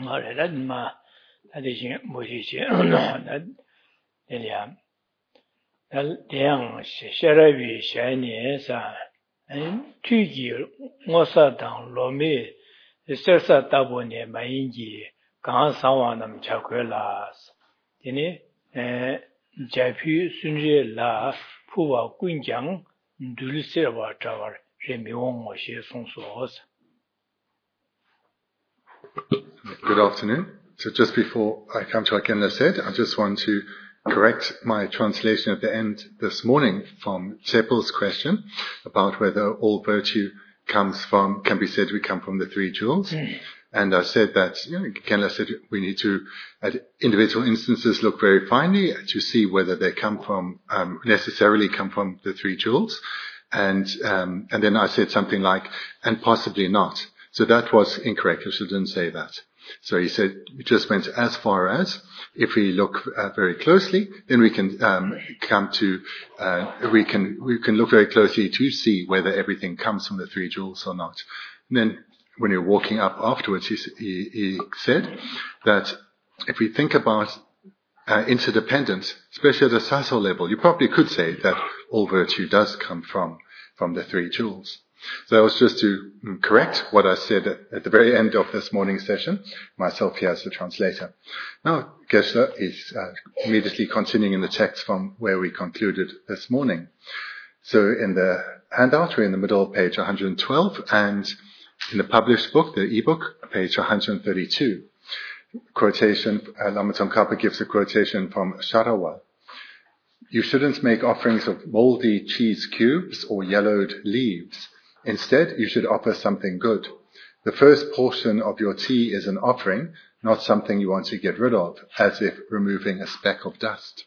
Good afternoon. So just before I come to what Genla said, I just want to correct my translation at the end this morning from Seppel's question about whether all virtue can be said to come from the three jewels. And I said that, Genla said we need to, at individual instances, look very finely to see whether they necessarily come from the three jewels. And then I said something like, and possibly not. So that was incorrect. I shouldn't say that. So he said, we just went as far as, if we look very closely, then we can we can look very closely to see whether everything comes from the three jewels or not. And then when you're walking up afterwards, he said that if we think about interdependence, especially at a subtle level, you probably could say that all virtue does come from the three jewels. So that was just to correct what I said at the very end of this morning's session, myself here as the translator. Now, Geshe is immediately continuing in the text from where we concluded this morning. So in the handout, we're in the middle of page 112, and in the published book, the ebook, page 132. Quotation, Lama Tsongkhapa gives a quotation from Sharawa. You shouldn't make offerings of moldy cheese cubes or yellowed leaves. Instead, you should offer something good. The first portion of your tea is an offering, not something you want to get rid of, as if removing a speck of dust.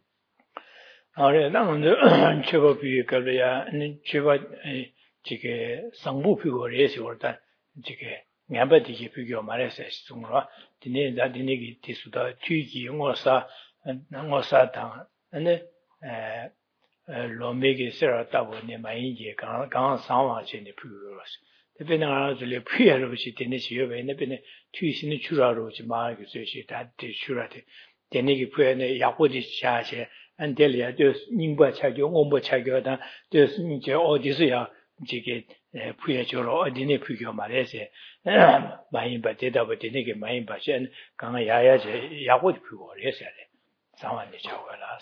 Lomegi sera tabo ne mainje gang sanwa che ne puros. The Benarazi Puyaro, she didn't see you in the Bene Tuisin Churaro, Mark, so she had the Shurati. The Nigi Puyane Yahudi Charge and Delia, there's Nimba Chago, Ombo Chago, there's all this year, Jigget Puyachoro, or Dine Puyo Malese, Maimba Deda, but the Nigi Maimba, and Ganga Yahudi Puyo, yes, someone the Chawalas.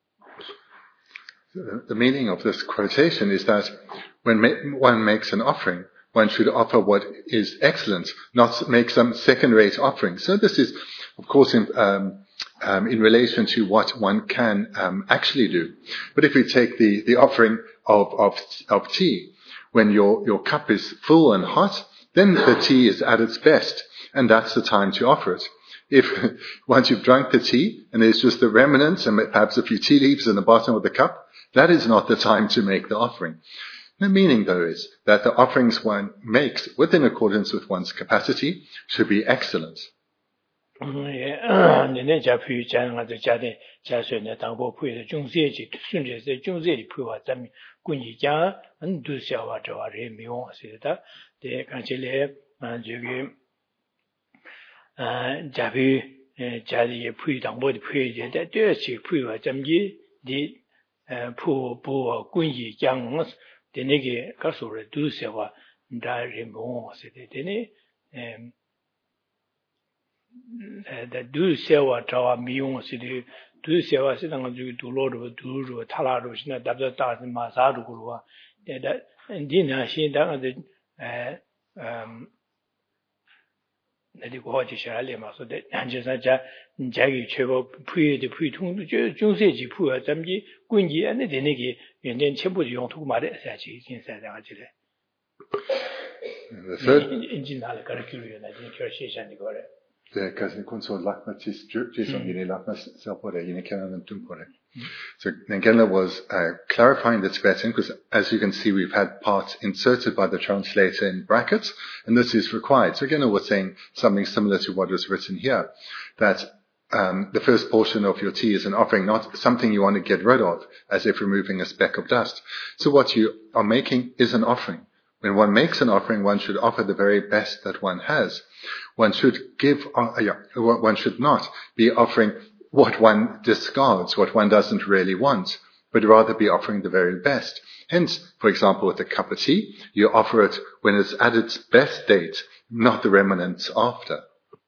The meaning of this quotation is that when one makes an offering, one should offer what is excellent, not make some second-rate offering. So this is, of course, in relation to what one can actually do. But if we take the offering of tea, when your cup is full and hot, then the tea is at its best, and that's the time to offer it. If once you've drunk the tea and there's just the remnants and perhaps a few tea leaves in the bottom of the cup, that is not the time to make the offering. The meaning, though, is that the offerings one makes within accordance with one's capacity should be excellent. Denegi Kasura do sewa Darimo City the do sewa Tawa Mion City do sewa Sidang do Lord of Duru Talaro Dabda Masaru Gurua that and dinner she down the the Gotishalema so that Anjaja Jaggy Chevo Pui the Putung Junseji Pua Zamji Gunji and the Denegi and then Chebu Yon to Mare Sachi inside The third engine Alacaricuria and Kirchation Gore. The cousin console Lakmatis Jason Lakmas Sapore in Canon Tumpore. So Nangela was clarifying the Tibetan because, as you can see, we've had parts inserted by the translator in brackets, and this is required. So Nangela was saying something similar to what was written here, that the first portion of your tea is an offering, not something you want to get rid of, as if removing a speck of dust. So what you are making is an offering. When one makes an offering, one should offer the very best that one has. One should one should not be offering what one discards, what one doesn't really want, but rather be offering the very best. Hence, for example, with a cup of tea, you offer it when it's at its best state, not the remnants after.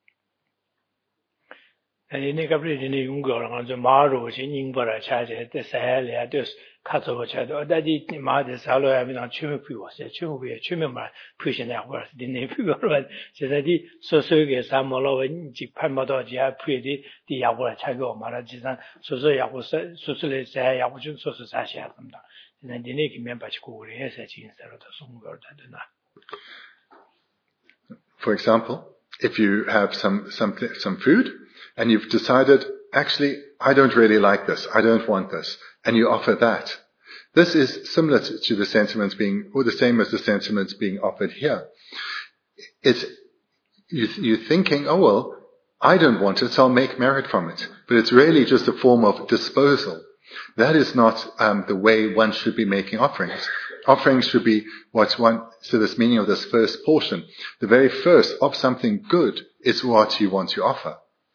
For example, if you have some food and you've decided, actually, I don't really like this, I don't want this, and you offer that. This is similar to the sentiments or the same as the sentiments being offered here. It's you thinking, oh well, I don't want it, so I'll make merit from it. But it's really just a form of disposal. That is not the way one should be making offerings. Offerings should be so this meaning of this first portion, the very first of something good is what you want to offer.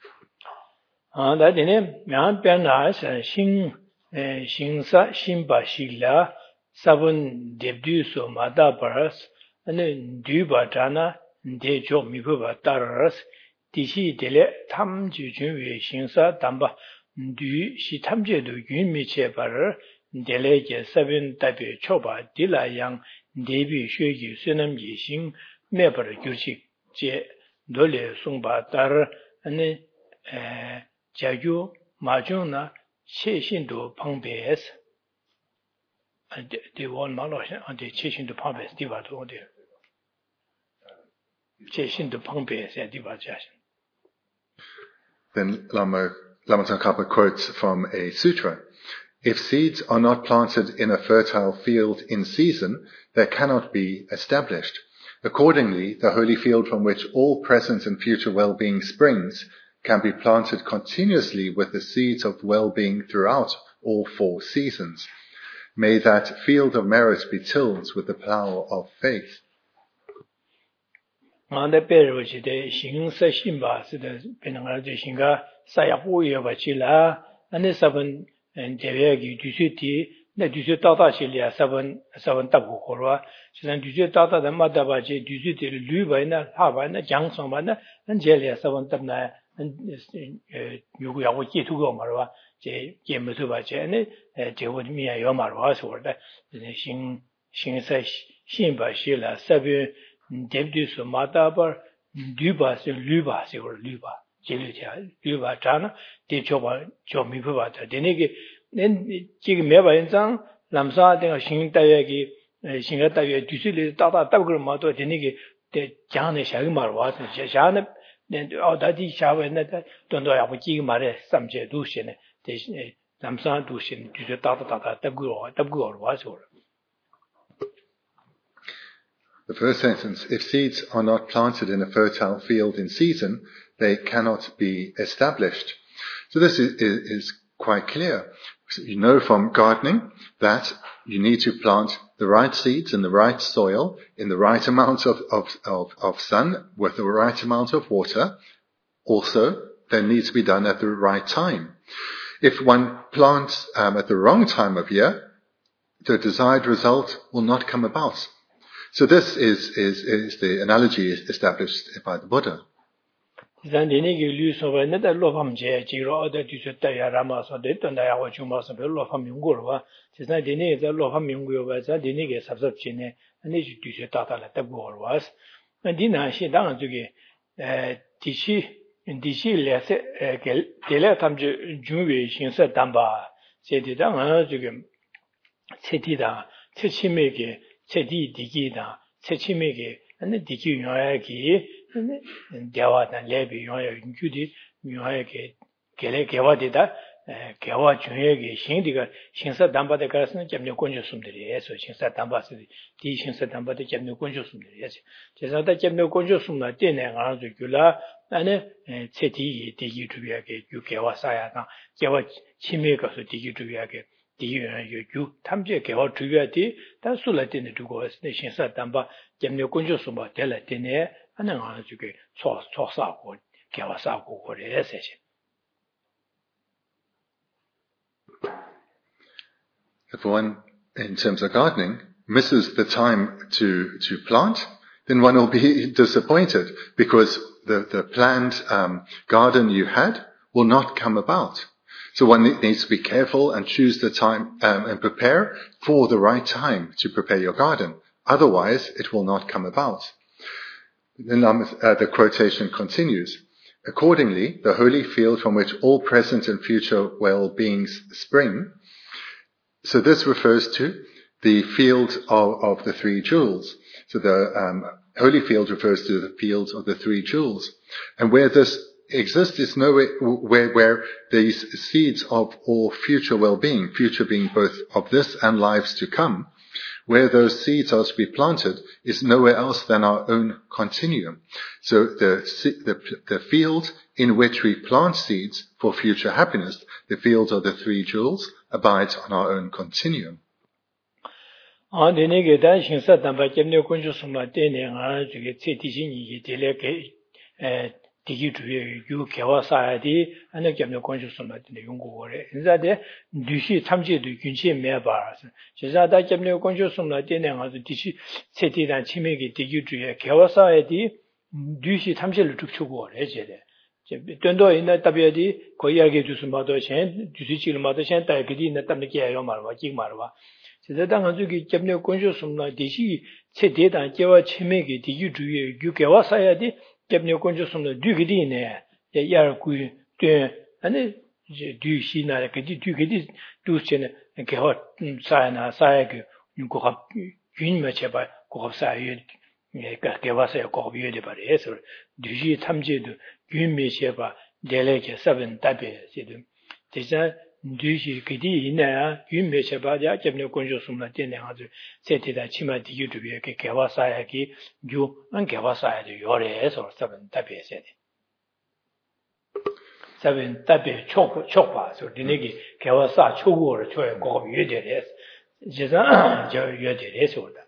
Delege seven tabe choba dila yang debi shegi sunam yishing mebar gyurchik je dole sungba dar ane jagyu majung na che shindu pangbes de won malo ante che shindu pangbes diwa to de che shindu pangbes diwa jashin. Then Lama Tsongkhapa quotes from a sutra. If seeds are not planted in a fertile field in season, they cannot be established. Accordingly, the holy field from which all present and future well-being springs can be planted continuously with the seeds of well-being throughout all 4 seasons. May that field of merit be tilled with the plow of faith. And Devagi Dusuti, the Dusu Tata Shilia, seven tabu horror, Silan Dusu Tata, the Madabaji, Dusuti, Luba, Havana, Jangsomana, and Jelia, 7 Tabna, and Yuguawaki to go Marwa, Jemusuba Jene, Jewod Mia Yomarwas, or the Shin says Shimba Shila, Sabu, Devdusu Madabar, Dubas, Lubas, or Luba. Luba Chana, the Choba, Chomipata, Denegi, then Chigmeba in Sang, Lamsa, then Shingtayagi, Shingata, Dusili, Tata, Tagramato, Denegi, the Jana Shagmar was, Shana, then all that shower and that, don't know how Chigmare, some Jedushin, Lamsa Dushin, to the Tata, Tabgur was. The first sentence, if seeds are not planted in a fertile field in season, they cannot be established. So this is quite clear. You know from gardening that you need to plant the right seeds in the right soil, in the right amount of sun, with the right amount of water. Also, they need to be done at the right time. If one plants at the wrong time of year, the desired result will not come about. So this is the analogy established by the Buddha. Zandinigi Luso, neither Lofam Jiro, that you should tell Rama, so they don't die our chumas of Lofam Yungurva. Since I didn't the Lofam Yungurva, Zandinigi subscription, and they should do Tata at the Gor was. And Dina she down to get Tishi in Tishi, Teletam Juvi, Shinsa Damba, said it down to get Setida, Techimeke, Seti Digida, Techimeke, and the Diki Yoaki. And Dewa and Lebi, Judy, Muhake, Kelekewatida, Kewa Junegi, Shindiga, Shinsa Damba de Garson, Jamno Conjusum de Yes, or Shinsa Damba, the Shinsa Damba de Jamno Conjusum de Yes. Jesada Jamno Conjusum, dinner around the Gula, and Seti, Digi to be a Ukewa Sayana, Kewa Chimeka, so Digi to be a 디유는 유 탐제 개와 주야디 단술라 되는 두고 신사 담바 점료 군주수 뭐 될라 되네 하는 거 주게 초사고 개와 사고 그래서 If one, in terms of gardening, misses the time to plant, then one will be disappointed because the planned garden you had will not come about. So one needs to be careful and choose the time and prepare for the right time to prepare your garden. Otherwise, it will not come about. Then the quotation continues. Accordingly, the holy field from which all present and future well-beings spring. So this refers to the field of the three jewels. So the holy field refers to the field of the three jewels. And where this exists is nowhere where these seeds of all future well-being, future being both of this and lives to come, where those seeds are to be planted is nowhere else than our own continuum. So the field in which we plant seeds for future happiness, the field of the three jewels, abides on our own continuum. 디기 주에 유 개화사야디 안에 겸는 건축선마들의 연구원에 인자데 뉴시 탐지도 균시 매바라서 제자다 겸는 건축선마들의 아주 디시 세티단 치매기 디기 주에 개화사야디 뉴시 탐지를 쭉추고래 제데 된도 있는 답이야디 거기하게 주스마도 셴 주시치르마도 셴 따기디 있는 답게 해요 말와 직 말와 제자다 가지고 겸는 건축선마 디시 세티단 개화 치매기 디기 주에 유 개화사야디 Kepne konjo somno du gidi ne yar ku de ane du shi na ke du gidi du chen ke hot sa na sa ke ko hap yin me che ba ko hap sa ye ka ke wa sa ko bi de ba re so du ji tham je du yin me che ba de le ke sa ben ta be se de deja du ji gidi ina yin me che ba ja kepne konjo somno de ne ha zu se te da chi ma di yu du be ke wa sa ya ki ju an ke wa sa ya de yo re so sa ben ta be se de sa ben ta be chok ba so de ne ki ke wa sa chok wo re chue ko bi de re je sa jo yo de re so da.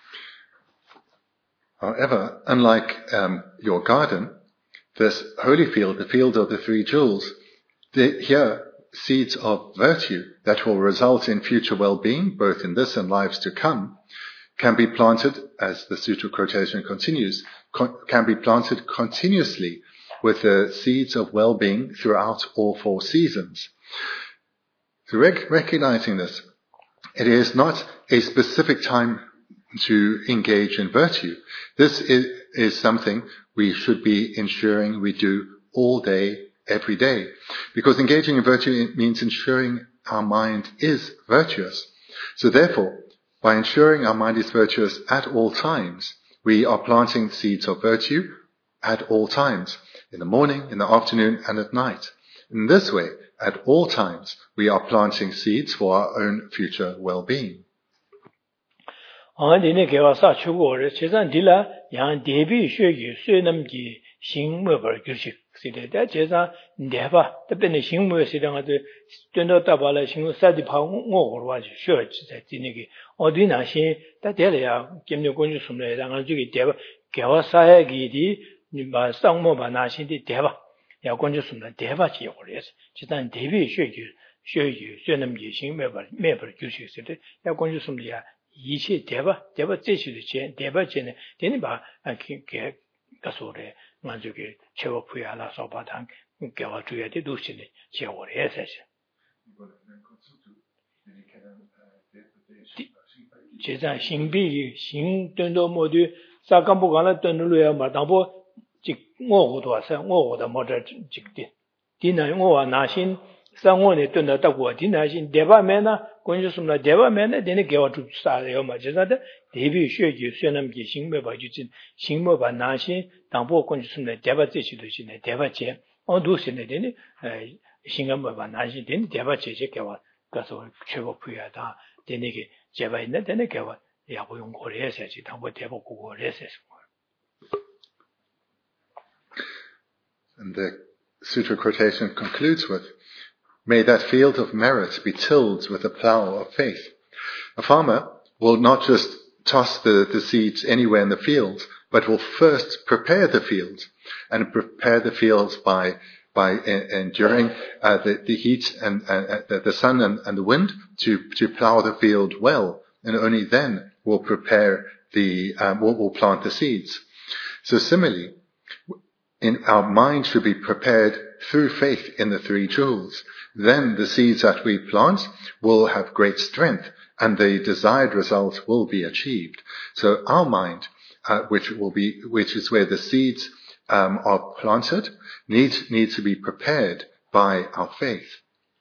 However, unlike your garden, this holy field, the field of the three jewels, here seeds of virtue that will result in future well-being, both in this and lives to come, can be planted, as the sutra quotation continues, can be planted continuously with the seeds of well-being throughout all four seasons. So recognizing this, it is not a specific time to engage in virtue. This is something we should be ensuring we do all day, every day. Because engaging in virtue means ensuring our mind is virtuous. So therefore, by ensuring our mind is virtuous at all times, we are planting seeds of virtue at all times, in the morning, in the afternoon, and at night. In this way, at all times, we are planting seeds for our own future well-being. 시대다 제자 내봐 때문에 식물에 시장한테 된다 따발에 식물 사디 파고 와지 쉬어지 되니기 어디 나시 다 되려야 gem료 건주 숨에 당한 저기 대바 개화사야기디 마 상모 바나신디 대바 야 건주 숨에 대바지 오래서 지단 대비 쉬어지 쉬는 식물에 매버 주시을 때 야 건주 숨이야 이시 대바 제시도 제 대바제는 되니 봐 가소래 만족이 최고부야 나서 바탕 개와 주야 돼 두시네 제월에 해서 제자 신비 신된도 모두 사간부 간에 뜬로야 마당보 직 뭐고도 와서 뭐고도 뭐저 직디 디나 뭐와 나신 상원에 뜬다고 디나신 대바매나 권주스나 대바매나 되는 개와 주 사요 맞아다 대비 쉬어지 수남기 신매바 주진 신매바 나신 당보 권주스나 대바제시도 지네 대바제 어두시네 되니 신감바 나신 되니 대바제제 개와 가서 최고 부야다 되니게 제바 있는 되는 개와 야고용 고려해서지 당보 대보 고려해서 And the sutra quotation concludes with, may that field of merit be tilled with the plough of faith. A farmer will not just toss the seeds anywhere in the field, but will first prepare the field, and prepare the fields by enduring the heat and the sun and the wind to plough the field well, and only then will will plant the seeds. So similarly, our mind should be prepared through faith in the three jewels. Then the seeds that we plant will have great strength, and the desired result will be achieved. So our mind, which is where the seeds are planted, needs to be prepared by our faith.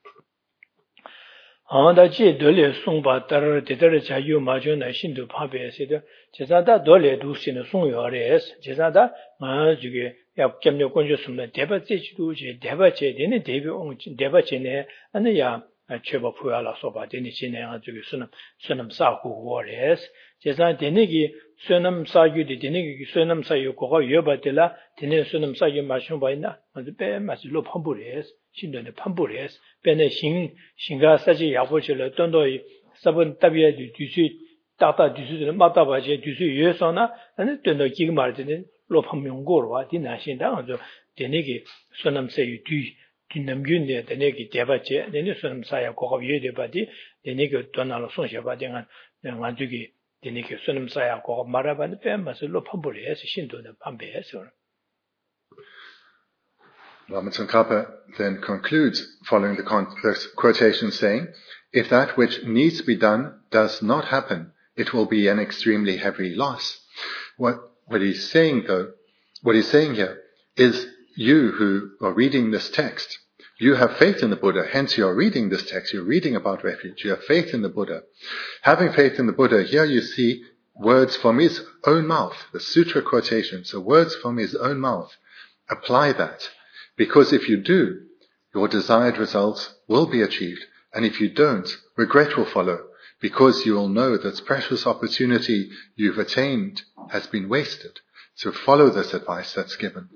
chöba puya la soba deni chine nga zugi sunam sa gu go res jesa deni gi sunam sa yu de deni gi sunam sa yu go yo ba de la deni sunam sa yu ma shon ba ina ma de pe ma si lo phambu res shin de phambu res pe ne shinga sa ji ya bo che le don do sabon tabiya du su ta ta du su de ma ta ba je du su ye so na ane don do gi ma de lo pham go ro wa di na shin da zo deni gi sunam sa yu du 남균네 되네기 대바체 내내 손음 사야 고급 예대바디 되네기 돈나로 손셔바딩한 안주기 되네기 손음 사야 고급 말아바는 뺨마슬로 판불해서 신도는 판배해서 Robinson Kappa then concludes following the quotation saying, if that which needs to be done does not happen, it will be an extremely heavy loss. What he's saying here is, you who are reading this text, you have faith in the Buddha, hence you are reading this text, you're reading about refuge, you have faith in the Buddha. Having faith in the Buddha, here you see words from his own mouth, the sutra quotation, so words from his own mouth. Apply that, because if you do, your desired results will be achieved, and if you don't, regret will follow, because you will know that precious opportunity you've attained has been wasted. So follow this advice that's given.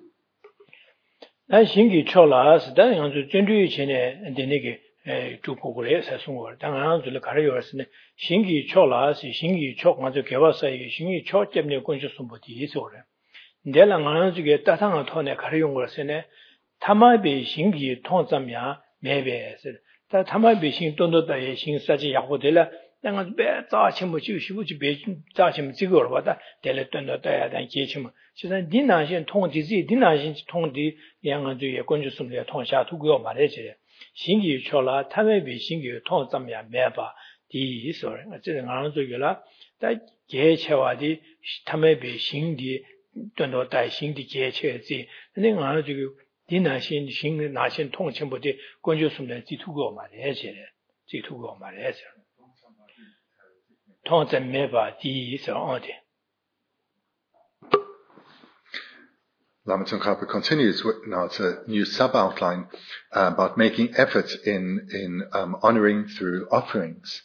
신기 초라스 당연히 전주의 전에 되네게 주고를 해서 송을 당연히 가려웠으니 신기 초라스 신기 초 먼저 개발사에 신기 초 때문에 건축 못이 있어요. 내랑 하는 중에 따상한 톤에 가려운 것은 타마비 신기 통점이야 매배에서 타마비 신 돈도다의 신사지 약보들라 당연히 배 자침 뭐 지우시고지 배 자침 지거로 왔다 델레돈도다야 단 계치면 지난 니나신 통지지 니나신 통디 양한주의 건축সমূ에 통샤 두고 말해지 신기 초라 타매비 신기 통점이야 매바 디서 어쨌든 하는 쪽이라 다 계체와디 타매비 신디 돈도다 신디 계체지 근데 하는 쪽이 니나신 신 나신 통침부터 건축সমূ에 뒤두고 말해지 뒤두고 말해지 통점 매바 디서 어디 Lama Tsongkhapa continues, now it's a new sub-outline about making efforts in honoring through offerings.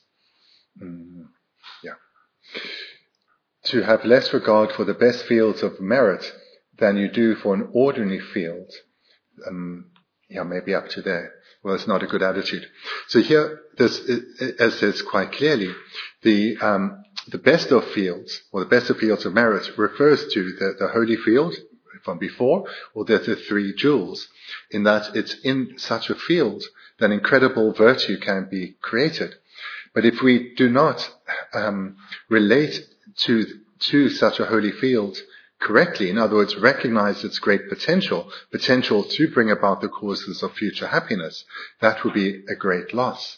To have less regard for the best fields of merit than you do for an ordinary field. Maybe up to there. Well, it's not a good attitude. So here, as says quite clearly, the best of fields, or the best of fields of merit, refers to the holy field from before, or the three jewels, in that it's in such a field that incredible virtue can be created. But if we do not relate to such a holy field correctly, in other words, recognize its great potential to bring about the causes of future happiness, that would be a great loss.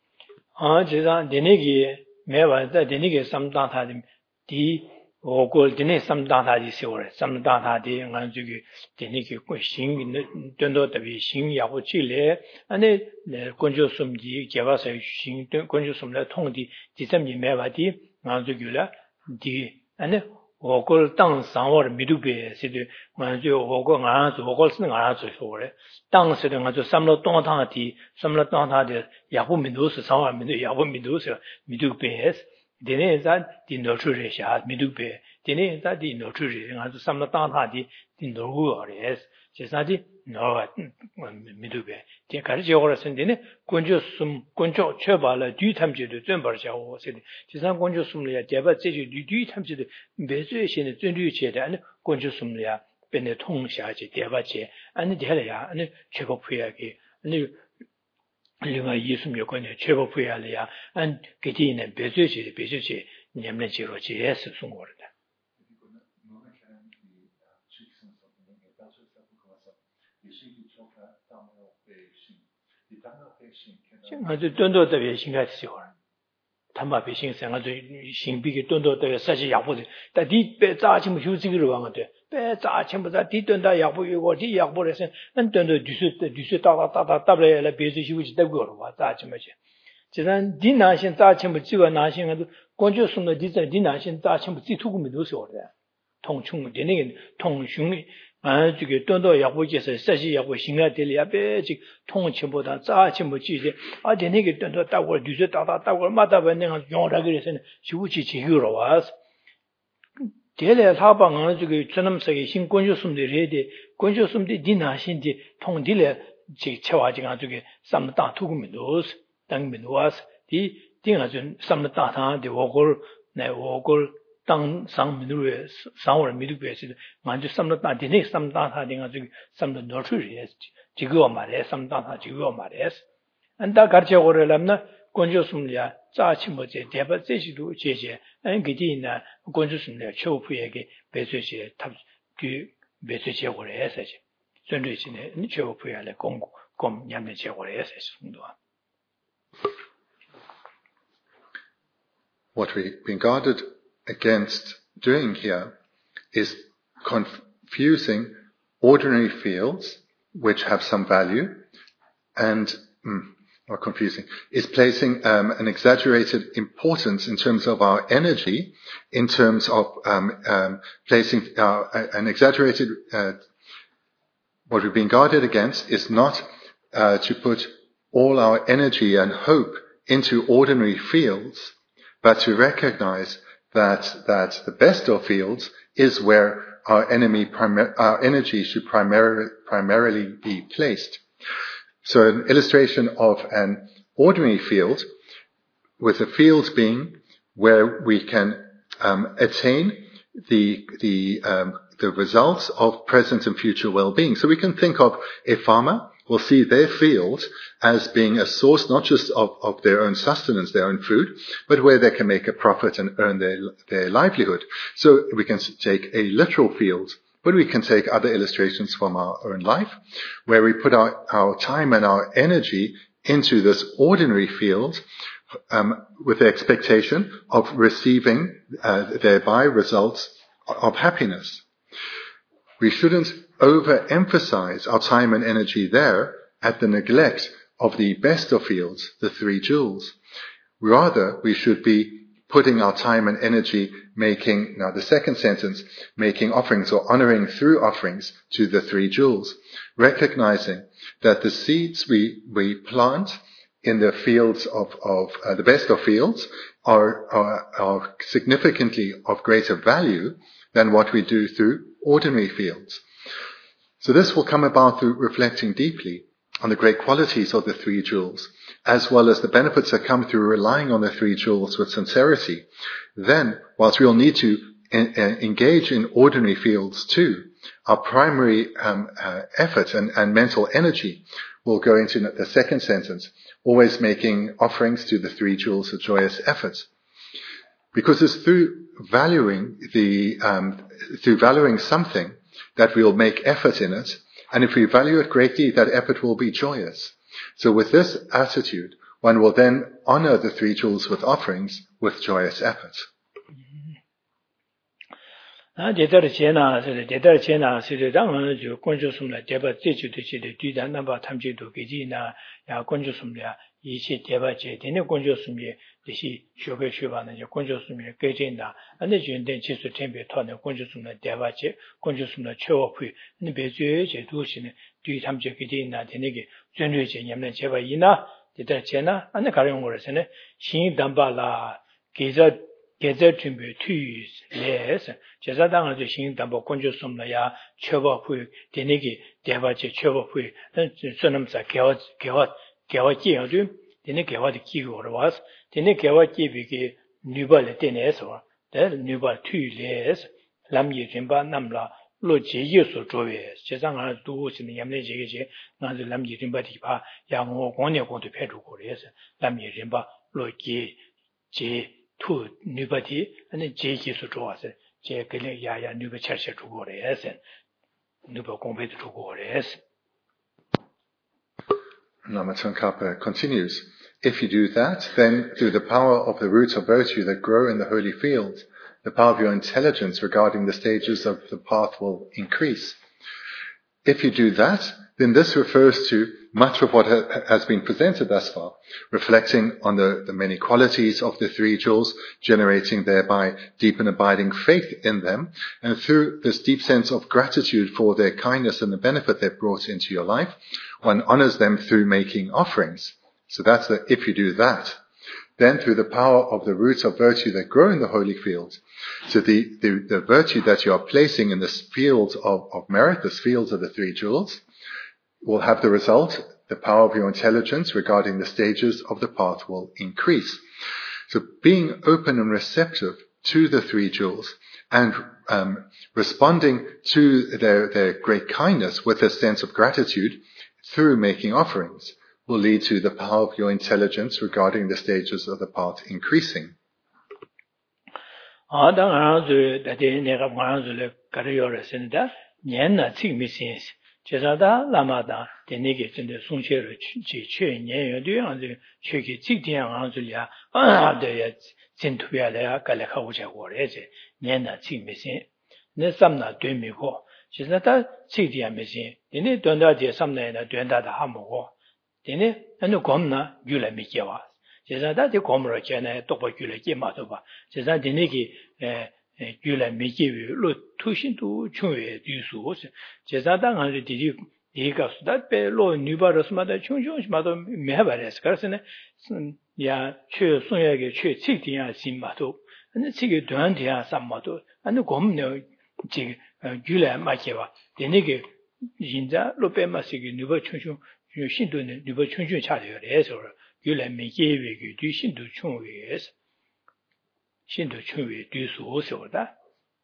오골 드네 삼다다지 세월 삼다다디 안주기 드니기 신 돈도다비 신야고 칠레 아니 건조숨지 개와서 신 건조숨라 통디 디섬이 매바디 안주기라 디 아니 오골 땅 상월 미두베 시드 안주 오골 안주 오골 쓰는 안주 소래 땅 쓰는 안주 삼로 동타디 삼로 동타디 야부 민도스 상월 민도 야부 민도스 미두베스 데네자 디 노트레샤 미두베 Dine da di no churi nga su samna ta tha di no gu ores. Chesa di no midube. Ti kar je ora sen dine gonjo cheba la du tamje de zhen bar jia wo se. Chesa gonjo sum le ya jeba je ju du tamje de be zhe xin de zhen lu che de an gonjo sum le ya ben de tong xia je jeba je an de le ya an che go pu ya ge an另外艺术有关的，确保不要了呀。按给这呢，别做些，别做些，你们接受这也是中国人的。我就多多特别心开始了，他们别心生我就心比个多多特别设计也不的，但第别早起没休息个了嘛对，别早起没在第多大也不有我第也不的是，俺多多就是打不来别做休息得过了哇，早起没去。既然第哪些早起没几个哪些我都光就送到第哪些早起没最突过没多少的，通穷的那个通穷的。这个多多也不就是设计也不行啊，这里也别这通情不当，早起没记的，而且那个多多打过就是打过马大本那个用那个的是休息去有了哇。这来他把我这个咱们这个新工作送的人的工作送的第哪些的通的来这策划这个这个什么大突过没多是，当没多是，第二就什么大堂的我过来我过。当上民族人上我们民族表示的，俺就什么大的那什么大他的俺这个什么拿出来，这个嘛的什么大他这个嘛的，俺大概讲过来了呢，工作什么的，早起么子，这把这些都这些，俺给的呢，工作什么的，全部也给别这些，他就别这些过来这些，针对性的，你全部也来公人们结过来这些很多。 What we've been guarded against doing here is confusing ordinary fields which have some value and not confusing is placing an exaggerated importance in terms of our energy, in terms of placing an exaggerated what we've been guarded against is not to put all our energy and hope into ordinary fields, but to recognize that the best of fields is where our energy should primarily be placed. So an illustration of an ordinary field, with the fields being where we can attain the results of present and future well-being. So we can think of a farmer will see their field as being a source not just of their own sustenance, their own food, but where they can make a profit and earn their livelihood. So we can take a literal field, but we can take other illustrations from our own life, where we put our time and our energy into this ordinary field, with the expectation of receiving thereby results of happiness. We shouldn't overemphasize our time and energy there at the neglect of the best of fields, the three jewels. Rather, we should be putting our time and energy making, now the second sentence, making offerings or honoring through offerings to the three jewels, recognizing that the seeds we plant in the fields of the best of fields are significantly of greater value than what we do through ordinary fields. So this will come about through reflecting deeply on the great qualities of the three jewels, as well as the benefits that come through relying on the three jewels with sincerity. Then, whilst we'll need to engage in ordinary fields too, our primary effort and mental energy will go into the second sentence, always making offerings to the three jewels of joyous efforts. Because it's through valuing something that we'll make effort in it, and if we value it greatly, that effort will be joyous. So with this attitude, one will then honor the three jewels with offerings with joyous effort. 那这段的钱呢，这段的钱呢，是让人就关注什么呢？这把这就这些的对的，那把他们就都给这呢，要关注什么呀？一些这把这天天关注什么？这些学会学吧，那就关注什么？改进的，那就等技术特别讨论关注什么？这把这关注什么？确保会，那别这些东西呢，对他们就给这呢，天天给针对这你们这把一呢，这段钱呢，那个人我说呢，新担保啦，给着。 계절 준비 투유스 레스 제자당을 주신 담보 건조 som나야 처법을 되내기 대바지 처법을 선음사 개화기어도 되네 개화의 기고로 와서 되네 개화기 비기 뉴발 되네서 대 뉴발 투유레스 람이 준바 남라 로지여서 조회 제장을 두고시는 염내 제게 나도 람이 준바디 봐 양호 공내고도 배주고 그래서 람이 준바 로지 제 투 뉴바디 아니 제기서 좋아서 제 그래 야야 뉴바 차셔 주고 그래서 뉴바 공부도 주고 그래서 Lama Tsongkhapa continues, if you do that, then through the power of the roots of virtue that grow in the holy field, the power of your intelligence regarding the stages of the path will increase. If you do that, then this refers to much of what has been presented thus far, reflecting on the many qualities of the three jewels, generating thereby deep and abiding faith in them, and through this deep sense of gratitude for their kindness and the benefit they've brought into your life, one honors them through making offerings. So that's if you do that. Then through the power of the roots of virtue that grow in the holy fields, so the virtue that you are placing in this field of merit, this fields of the three jewels, will have the result, the power of your intelligence regarding the stages of the path will increase. So being open and receptive to the three jewels and responding to their great kindness with a sense of gratitude through making offerings will lead to the power of your intelligence regarding the stages of the path increasing. 제자다 라마다 데네게 진데 송체를 지체 년여도 안데 최기 직대한 안줄이야 아데 진투야래 갈래하고 자고래제 년나 지미신 내 삼나 되미고 제자다 직대한 미신 데네 돈다제 삼나에나 된다다 하모고 데네 아니 겁나 줄레미게와 제자다 데 겁으로 전에 똑바 줄레게 마도봐 제자 데네기 유래 미기로 투신도 중요해 뒤수 제자당한테 디디 이가스다 배로 뉴바르스마다 충충마도 매바레스 그래서네 야 최송하게 최직디야 심마도 근데 지게短디야 삼마도 아니 검네 지 유래 마케와 되네게 진짜 로페마시기 뉴바 충충 신도네 뉴바 충충 차려요 그래서 유래 미기위기 뒤신도 중요해서 신도 충분히 뒤수 오서다.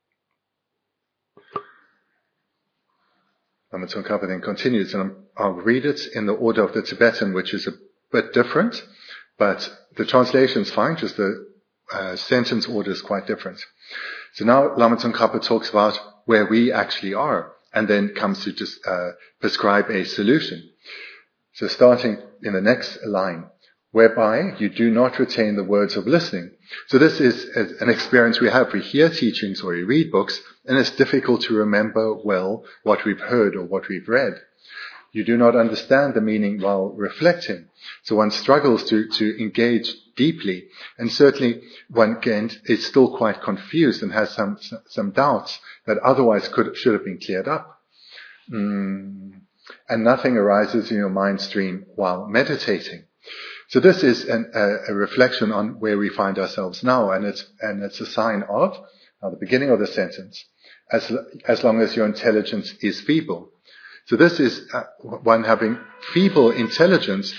Lama Tsongkhapa then continues, and I'll read it in the order of the Tibetan, which is a bit different, but the translation's fine, just the sentence order is quite different. So now Lama Tsongkhapa talks about where we actually are, and then comes to just prescribe a solution. So starting in the next line, whereby you do not retain the words of listening. So this is an experience we have. We hear teachings or we read books, and it's difficult to remember well what we've heard or what we've read. You do not understand the meaning while reflecting. So one struggles to engage deeply, and certainly one is still quite confused and has some doubts that otherwise should have been cleared up. And nothing arises in your mind stream while meditating. So this is a reflection on where we find ourselves now, and it's a sign of the beginning of the sentence. As long as your intelligence is feeble, so this is one having feeble intelligence.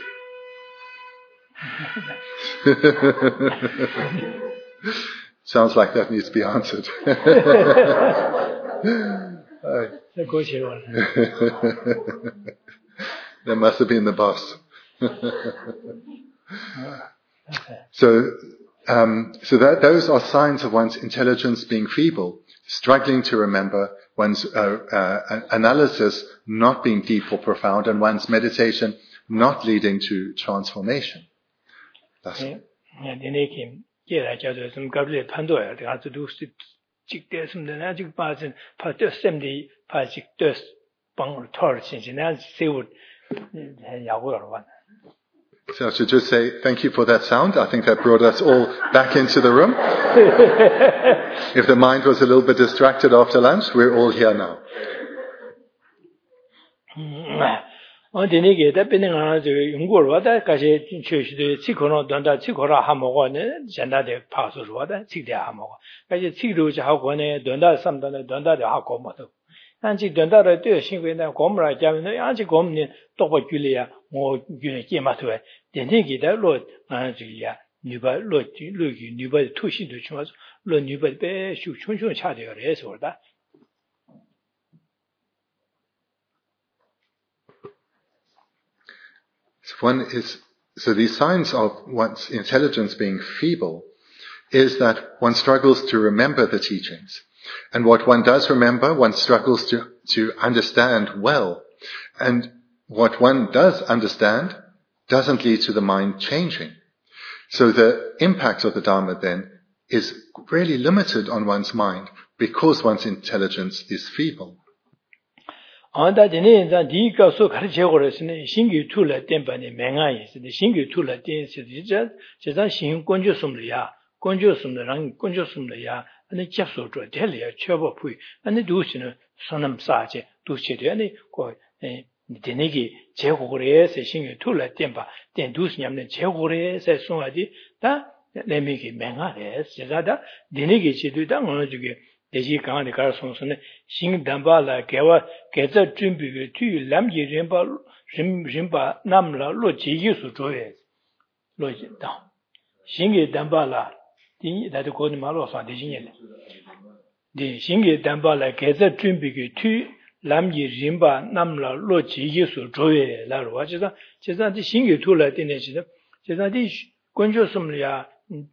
Sounds like that needs to be answered. That must have been the boss. So those are signs of one's intelligence being feeble, struggling to remember, one's analysis not being deep or profound, and one's meditation not leading to transformation. That's all. So I should just say thank you for that sound. I think that brought us all back into the room. If the mind was a little bit distracted after lunch, we're all here now. 데네게 답변은 하나 저 연구를 와다 가시 최시도 치코노 돈다 치코라 하모고는 전다데 파소로 와다 치대 하모고 가시 치로 하고네 돈다 삼다네 돈다데 하고 뭐도 안지 돈다를 또 신고나 고무라 자면 안지 고무니 또버 줄이야 뭐 균에 깨마토에 데네게다 로 안지야 누바 로기 누바 투신도 좀 로 누바 배 슈촌촌 차대요 그래서다 So these signs of one's intelligence being feeble is that one struggles to remember the teachings. And what one does remember, one struggles to understand well. And what one does understand doesn't lead to the mind changing. So the impact of the Dharma then is really limited on one's mind because one's intelligence is feeble. 안다 되네 자 디가서 가르쳐고르스네 신규 툴라 템바네 맹아이스데 신규 툴라 템스디 제자 신 건조숨이야 건조숨이랑 건조숨이야 아니 접소죠 될이야 쳐버푸이 아니 두시는 선남사제 두시되 아니 고 되네기 제고르에서 신규 툴라 템바 된 두시냐면 제고르에서 송아디 다 레미기 맹아레 제자다 되네기 지도다 어느 쪽에 대지 강한데 가르송선에 신담바라 개와 개자 준비를 뒤 남지 림바 남라 로지기수 조에 로지다 신게 담바라 이 나도 고니 말로서 대신에 네 신게 담바라 개자 준비를 뒤 남지 림바 남라 로지기수 조에 라로 와지다 제자디 신게 둘라 되네지다 제자디 권조스물이야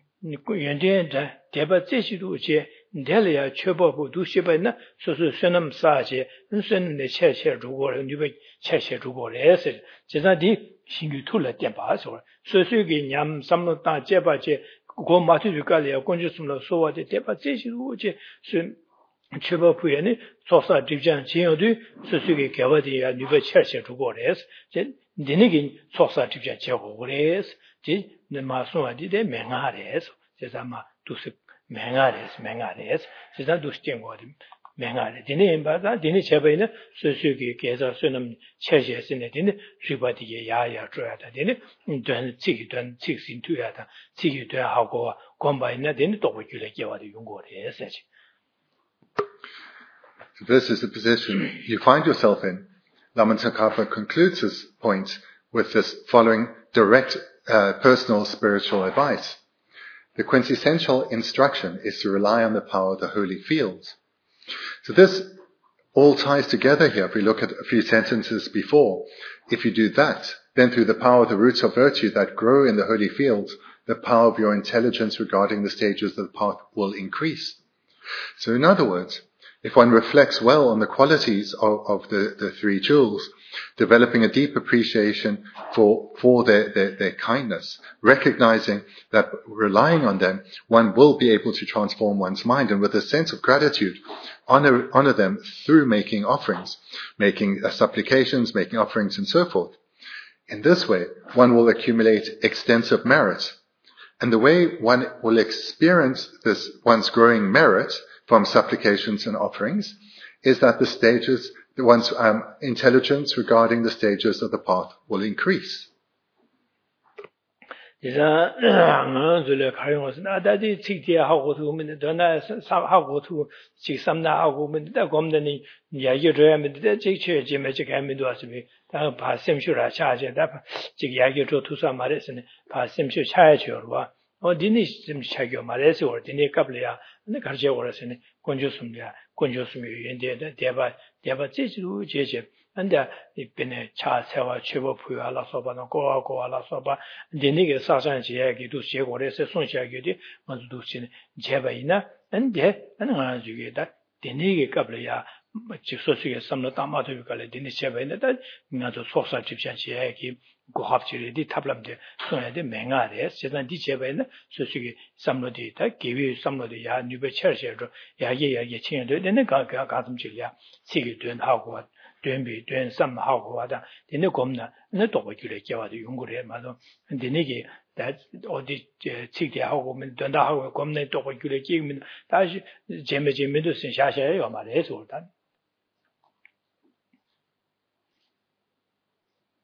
연대한테 대바 제시도제 델이야 쳐보고 두시바나 소소 선남 사제 선내 체체如果 뉴베 체체 如果레서 제자디 신규 툴라 땜바서 소소게 냠 삼로 다 제바제 고 마트주가리야 건주스물로 소와데 대바 제시도제 선 쳐보부에는 소사 디장 진여도 소소게 개와디야 뉴베 체체 如果레서 제 니네긴 소사 디장 제고레스 제 마소와디데 맹하레스 제자마 두스 맹아레스 제가 두스된 거디 맹아레 디네 바다 디네 제베는 소소기 계사 쓰는 체제스네 디네 리바디에 야야 줘야다 디네 된 치기된 치신투야다 치기된 하고 공부이나 디네 또 보기를 개와도 용거레스 This is the position you find yourself in. Laman Tsongkhapa concludes his point with this following direct personal spiritual advice. The quintessential instruction is to rely on the power of the holy fields. So this all ties together here. If we look at a few sentences before, if you do that, then through the power of the roots of virtue that grow in the holy fields, the power of your intelligence regarding the stages of the path will increase. So in other words, if one reflects well on the qualities of the three jewels, developing a deep appreciation for their kindness, recognizing that relying on them, one will be able to transform one's mind, and with a sense of gratitude, honor them through making offerings, making supplications, making offerings, and so forth. In this way, one will accumulate extensive merit. And the way one will experience this, one's growing merit from supplications and offerings, is that one's intelligence regarding the stages of the path will increase. 대바 제주 제제 안데 이번에 차세와 최보부여 알아서바는 고하고 알아서바 데니게 사산지에기도 제고래서 손시하게디 먼저도 신 제바이나 안데 하나 주게다 데니게 갑려야 직소수에 삼로 담아두기까지 데니 제바이나다 나도 소사 집샤지에기 고합지리디 탑람데 손에데 맹아데 세단 디제바이나 소수게 삼로디다 기위 삼로디야 뉴베 철셔로 야예야예 친구들 데네 가슴질이야 시기된 하고 된비 된 삼하고 하다 데네 겁나 네 도보기를 개와도 연구를 해 맞아 데네게 어디 치기하고 면 된다 하고 겁내 도보기를 끼면 다시 재매도 신샤샤요 말해서 일단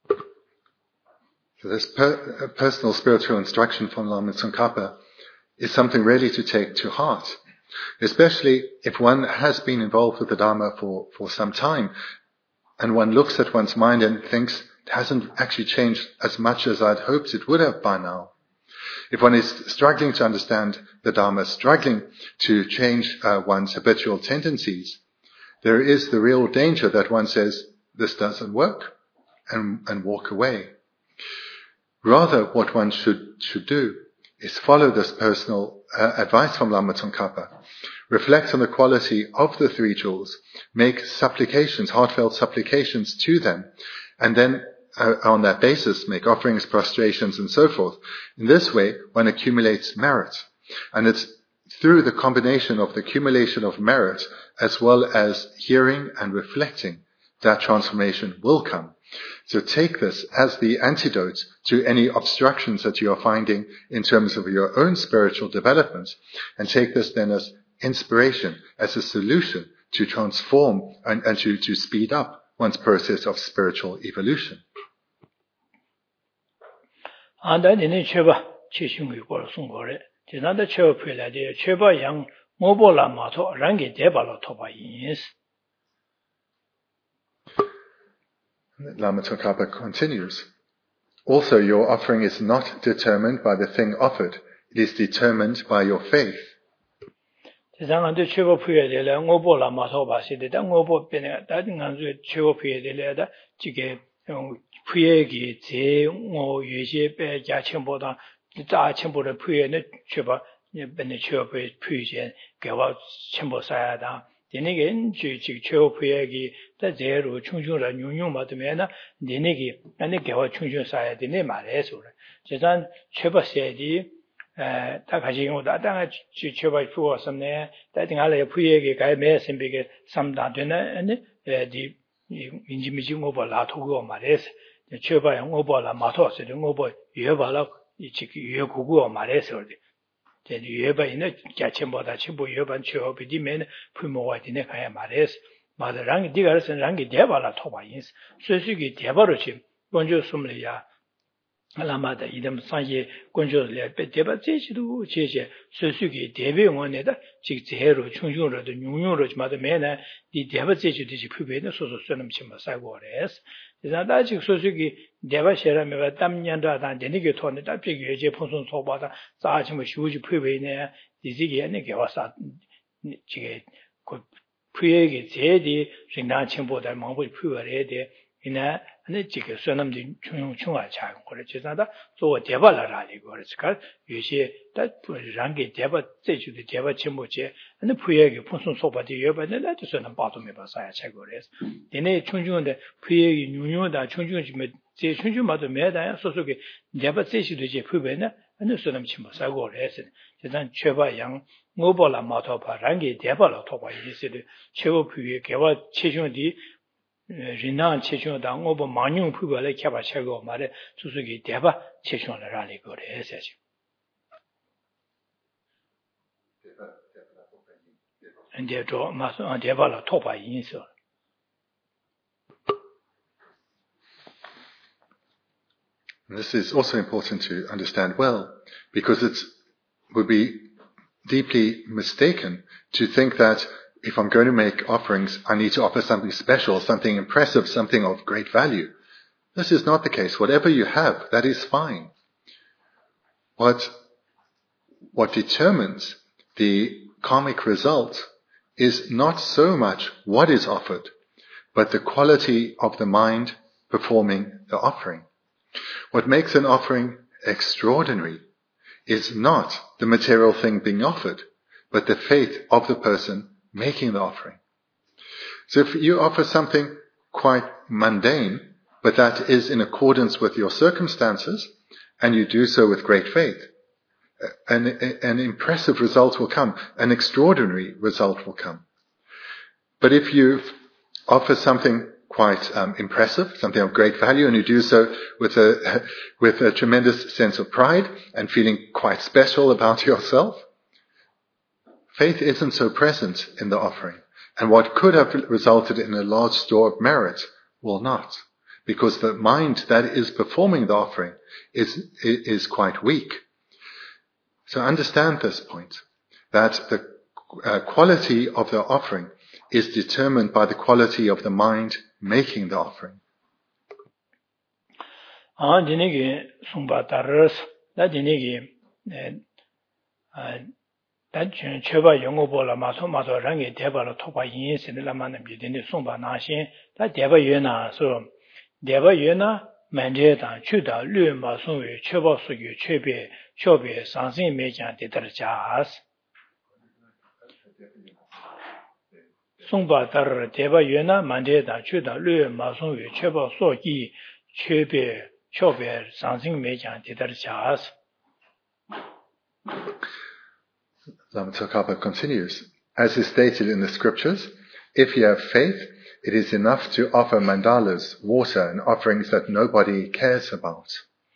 So this personal spiritual instruction from Lama Tsongkhapa is something really to take to heart, especially if one has been involved with the Dharma for some time, and one looks at one's mind and thinks it hasn't actually changed as much as I'd hoped it would have by now. If one is struggling to understand the Dharma, struggling to change one's habitual tendencies, there is the real danger that one says, this doesn't work, and walk away. Rather, what one should do is follow this personal advice from Lama Tsongkhapa, reflect on the quality of the three jewels, make supplications, heartfelt supplications to them, and then on that basis make offerings, prostrations, and so forth. In this way, one accumulates merit. And it's through the combination of the accumulation of merit as well as hearing and reflecting that transformation will come. So take this as the antidote to any obstructions that you are finding in terms of your own spiritual development, and take this then as inspiration, as a solution to transform and to speed up one's process of spiritual evolution. Lama Tsongkhapa continues, also your offering is not determined by the thing offered, it is determined by your faith. Denegen ji cheo puyegi da zero chungchung nyung ma de mena denegi ane gewa chungchung sa ya de ne ma le so le jesan cheba se di da ga ji da da ji cheba chuo sam ne da ding ale puyegi ga me sim bi ge sam da de ne ane di min ji mi ji ngo ba la to go ma le se cheba yang ngo ba la ma to se de ngo ba ye ba la ji ye gu gu ma le so de then yueba ina gyachemboda chimbo yueba chio bidi men pumowa dine kaya mares mada rangi digarsan rangi debala toba ins sosugi debaro chim gonjo sumle ya alamada idam sanje gonjo le deba chechidu cheche sosugi debe ngone da chik zero chungjungro de nyungyungro mada mena di deba chechidu chi pubene soso sonam chimba sago res da chik sosugi deba shera meba damnyanda dan denige tone da pig yeje phonson soba da za chim shuji pubene dizige ne gewasa chige ko puyege 제디 rindan chimbo da mangbo pubare de ina ane chige sonam de chungwa cha ko 제사다 저 deba la 리 ko ska yushi da rangi deba zeju de deba chimboje ane puyege phonson soba de yeba ne la de sonam ba do me ba sa ya cha ko res dene chung중de puyege nyunyoda chung중지 제 춘주마도 매다야 소속에 내가 제시도 제 부배네 안 소남 침모 사고를 했어. 제단 최바 양 모벌라 마토바 랑게 대발로 토바 이시도 최고 부위에 개와 체중디 린나 체중다 오버 만용 부발에 개바 최고 말에 소속이 대바 체중을 라리 거래 했어지. 근데 저 마서 대발로 토바 인서 This is also important to understand well, because it would be deeply mistaken to think that if I'm going to make offerings, I need to offer something special, something impressive, something of great value. This is not the case. Whatever you have, that is fine. What determines the karmic result is not so much what is offered, but the quality of the mind performing the offering. What makes an offering extraordinary is not the material thing being offered, but the faith of the person making the offering. So if you offer something quite mundane, but that is in accordance with your circumstances, and you do so with great faith, an impressive result will come, an extraordinary result will come. But if you offer something quite impressive, something of great value, and you do so with a tremendous sense of pride and feeling quite special about yourself, faith isn't so present in the offering. And what could have resulted in a large store of merit will not. because the mind that is performing the offering is quite weak. So understand this point, that the quality of the offering is determined by the quality of the mind making the offering. chöba yungu bola maso rangi deba lo toba yin sin la manam yidini sumba na xin da deba yuna so deba yuna manje da chu da lü ma song yu chöba su yu chöbe chöbe sansin me jan de dar jas sumba dar deba yuna manje da chu da lü ma song yu chöba su yi chöbe chöbe sansin me jan de dar jas. Lama Tsongkhapa continues, as is stated in the scriptures, if you have faith, it is enough to offer mandalas, water, and offerings that nobody cares about.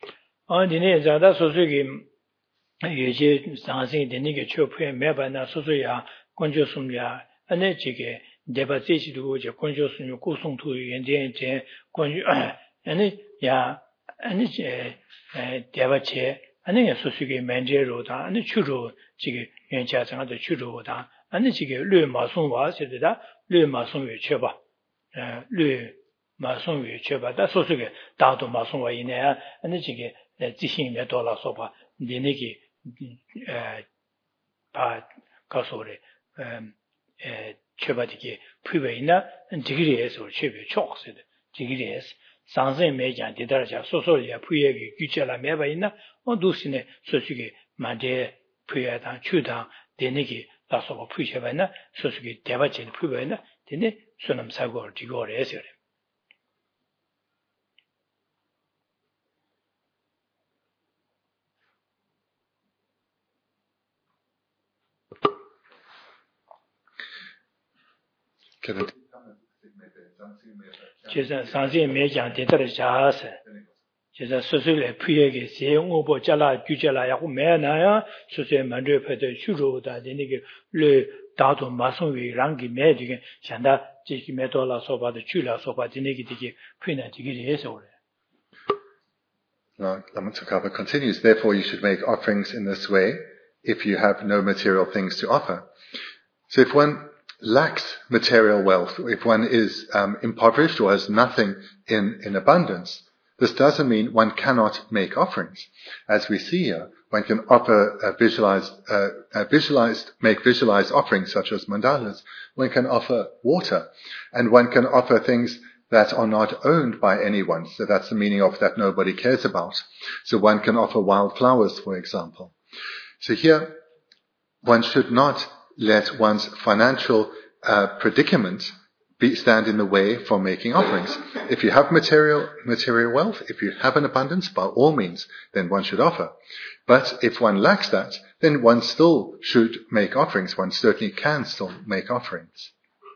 아니 소수게 만제로다 아니 주로 지금 연자장도 주로다 아니 지금 류마송와 세대다 류마송의 쳐봐 류마송의 쳐봐다 소수게 다도 마송와 이내 아니 지금 지신에 돌아서 봐 니네기 바 가서래 쳐봐지게 프웨이나 디그리에서 쳐be 촉세대 디그리에서 상세 매장 대다자 소소리야 부예기 규제라 매바이나 어두시네 소식이 만제 부야다 추다 되네기 다소가 부셔바나 소식이 대바진 부여나 되네 손음 사고를 지고를 해서 제가 상세 매장 대다를 자서 제가 스스로의 피해게 세용오보 잘라 규제라 하고 매나야 스스로의 만들어도 주로다 되니게 르 다도 마송위 랑기 매지게 산다 지기 매도라서 봐도 줄라서 봐 되니게 되게 피나 되게 해서 그래. Now, Lama Tsongkhapa continues, therefore you should make offerings in this way if you have no material things to offer. So if one lacks material wealth, if one is impoverished or has nothing in abundance, this doesn't mean one cannot make offerings. As we see here, one can offer make visualized offerings such as mandalas. One can offer water, and one can offer things that are not owned by anyone. So that's the meaning of that nobody cares about. So one can offer wild flowers, for example. So here, one should not let one's financial predicament stand in the way for making offerings. If you have material wealth, if you have an abundance, by all means, then one should offer. But if one lacks that, then one still should make offerings. One certainly can still make offerings.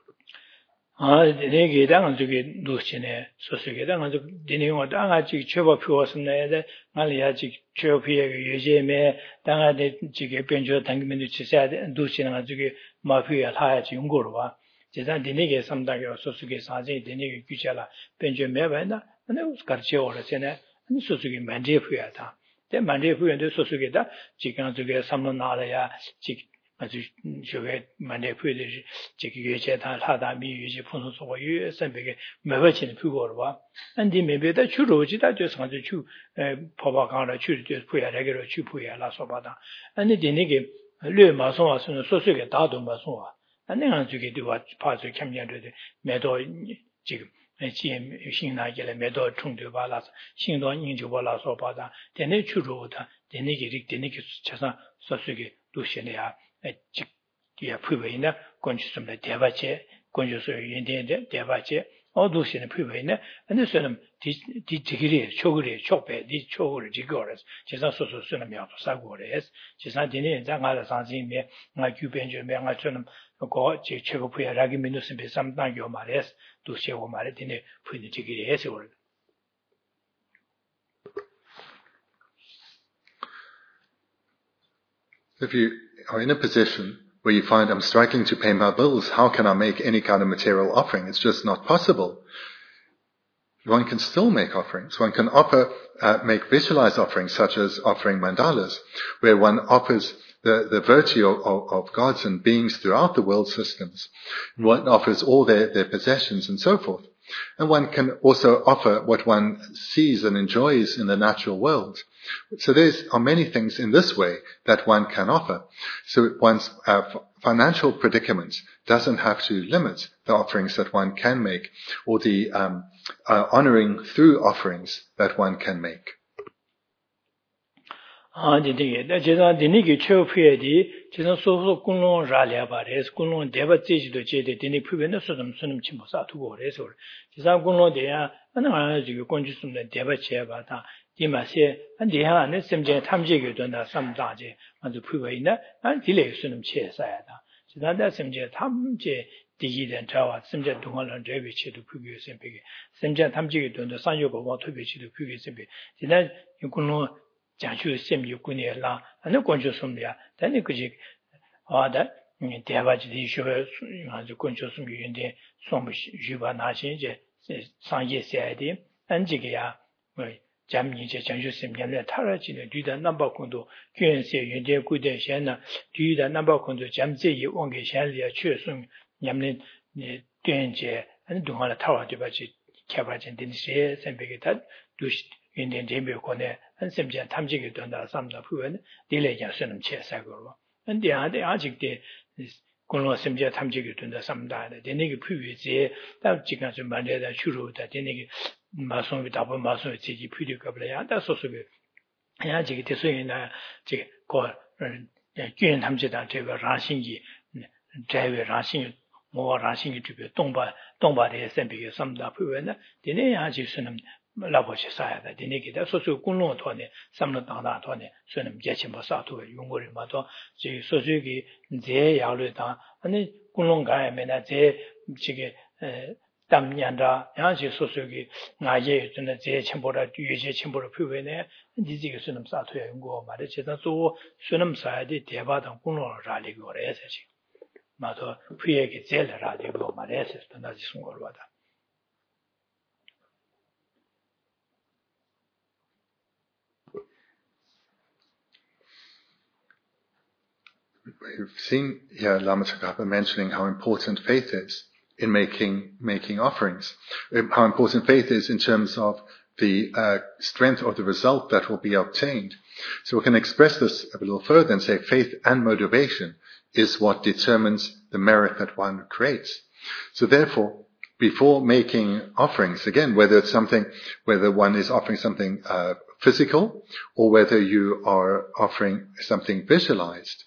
내게 당은 저기 놓치네 소소게 당은 저 디네고 당아 지 최고 표었네 말이야 지 최고피에 예제매 당아데 지게 변조 당기면도 지셔야 놓치는 저기 마피아 타야지 용거로 와 제가 디네게 삼다게 소소게 사제 디네게 규제라 변조 매바나 아니 우스카르체 오르세네 아니 소소게 만제 표야다 대 만제 표현도 소소게다 지금 저게 삼는 나라야 지 아주 저게 만에 표현이 지기 예제다 하다 미유지 분소소가 유선백에 매버치는 표고로 봐. 안디 매베다 주로지다 저서 아주 주 법화강을 주르듯 표야래게로 주 표야라서 받아. 아니 되네게 뢰마송 와서는 소소게 다도 마송와. 아니 안주게 되와 파서 캠년들 매도 지금 지금 신나게래 매도 총대발라서 신도 인주발라서 받아. 되네 주로다. 되네게 되네게 차사 소소게 도시네야 야 프웨이나 건축점의 대바체 건축소의 연대의 대바체 어두시는 프웨이나 안에서는 디지기리 초그리 촉배 디 초그리 지거스 제가 소소스는 명도 사고레스 제가 되는 장가의 상심에 나 규변주에 나 저는 거 제가 프웨라기 민도스 비삼당요 말레스 도시고 말에 되네 프웨이 지기리 해서 If you are in a position where you find I'm struggling to pay my bills, how can I make any kind of material offering? It's just not possible. one can still make offerings. One can make visualized offerings, such as offering mandalas, where one offers the virtue of gods and beings throughout the world systems. One offers all their possessions and so forth. And one can also offer what one sees and enjoys in the natural world. So there are many things in this way that one can offer. So one's financial predicament doesn't have to limit the offerings that one can make, or the honoring through offerings that one can make. 제가 디니기 최후에디 제가 소소 군론 라리아바레스 군론 대바지지도 제데 디니 푸베는 소좀 수는 침보사 두고 그래서 제가 군론대야 하나 지금 건주스는 대바체바다 디마세 안디하 안에 셈제 탐지게 된다 삼다제 아주 푸베이나 안 딜레 수는 체사야다 제가 셈제 탐제 디기된 자와 셈제 동안은 제비치도 푸게 셈베게 셈제 탐지게 된다 산요고와 투비치도 푸게 셈베 지난 군론 장수 셈유군이라 아니 건조숨이야. 단이 그지 아다 대바지디 쇼에 아주 건조숨 유인데 somos juba na je sang ye se de anjigeya jamni je janju simyan le taraji ne du da namba kondo kyuen se yun de gu de shen na du da namba kondo jamje yi wong ge shen le chue sun nyamne ne tuen je an du hala tawa de ba ji kya jin din se sembe ge ta du yun de de be ko ne an semje tamji ge don da sam da pu wen de le ja sunum che sa go an de a de a ji de 공로 심지어 탐지기 된다 삼다네 되네기 푸위지 딱 지금 좀 만들다 주로다 되네기 마송이 답은 마송이 지지 푸디가블야 다 소소비 야 지기 대소이나 지 고 균 탐지다 제가 라신기 제외 라신 뭐 라신기 주변 동바의 샘비게 삼다 푸위나 되네 아지 수는 라보시 사야다 되네기다 소소 공로 토네 삼로 당다 토네 수는 제치 뭐 사토 용거를 마도 지 소소기 제 야르다 아니 공론가에나 제 지게 담년다 양시 소소기 나예 전에 제 첨보라 뒤에 첨보를 표현해 이지게 수는 사토야 용거 말에 제가 또 수는 사야지 대바당 공로를 알리고 그래서 지 마도 피에게 제일 라디오 말에서 나지 순거를 받아 We've seen here Lama Tsongkhapa mentioning how important faith is in making offerings, how important faith is in terms of the strength of the result that will be obtained. So we can express this a little further and say faith and motivation is what determines the merit that one creates. So therefore, before making offerings, again, whether one is offering something physical or whether you are offering something visualized,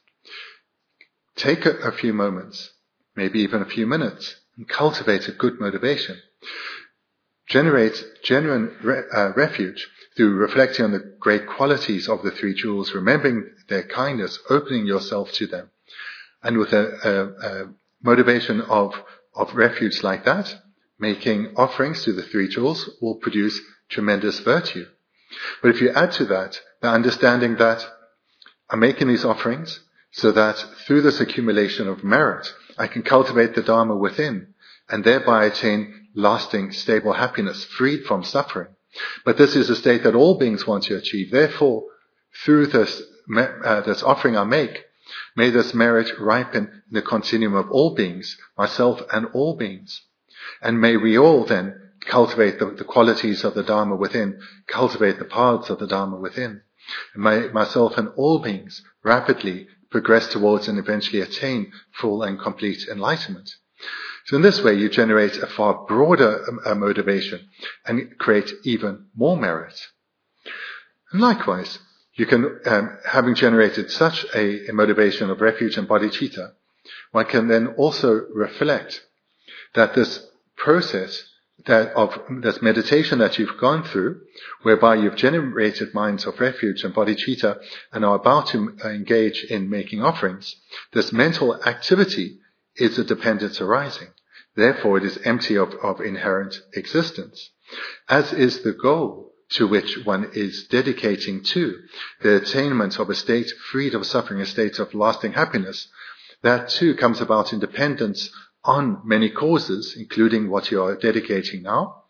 take a few moments, maybe even a few minutes, and cultivate a good motivation. Generate genuine refuge through reflecting on the great qualities of the three jewels, remembering their kindness, opening yourself to them. And with a motivation of refuge like that, making offerings to the three jewels will produce tremendous virtue. But if you add to that the understanding that I'm making these offerings so that through this accumulation of merit, I can cultivate the Dharma within and thereby attain lasting, stable happiness, freed from suffering. But this is a state that all beings want to achieve. Therefore, through this offering I make, may this merit ripen in the continuum of all beings, myself and all beings. And may we all then cultivate the qualities of the Dharma within, cultivate the paths of the Dharma within. And may myself and all beings rapidly progress towards and eventually attain full and complete enlightenment. So in this way, you generate a far broader motivation and create even more merit. And likewise, you can, having generated such a motivation of refuge and bodhicitta, one can then also reflect that this process of this meditation that you've gone through, whereby you've generated minds of refuge and bodhicitta and are about to engage in making offerings, this mental activity is a dependence arising. Therefore, it is empty of inherent existence, as is the goal to which one is dedicating to, the attainment of a state freed of suffering, a state of lasting happiness. That too comes about in dependence on many causes, including what you are dedicating now,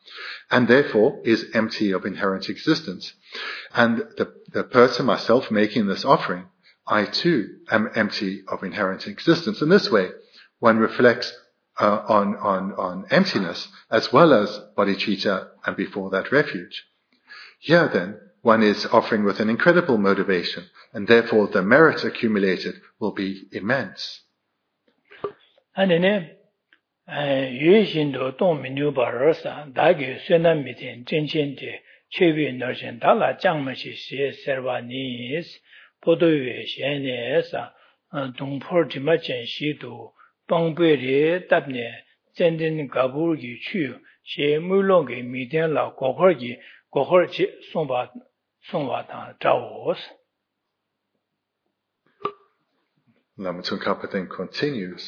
and therefore is empty of inherent existence. And the person, myself, making this offering, I too am empty of inherent existence. In this way, one reflects on emptiness as well as bodhicitta and before that refuge. Here then, one is offering with an incredible motivation, and therefore the merit accumulated will be immense. And then, 유신도 동민유바로서 다기 수남미진 진진데 최비 너신 달라 장마시 세르바니스 보도의 시에서 동포지마전 시도 방배리 답네 전진 가부르기 추 시물롱게 미된라 고허지 송바다 자오스. Lama Tsongkhapa then continues.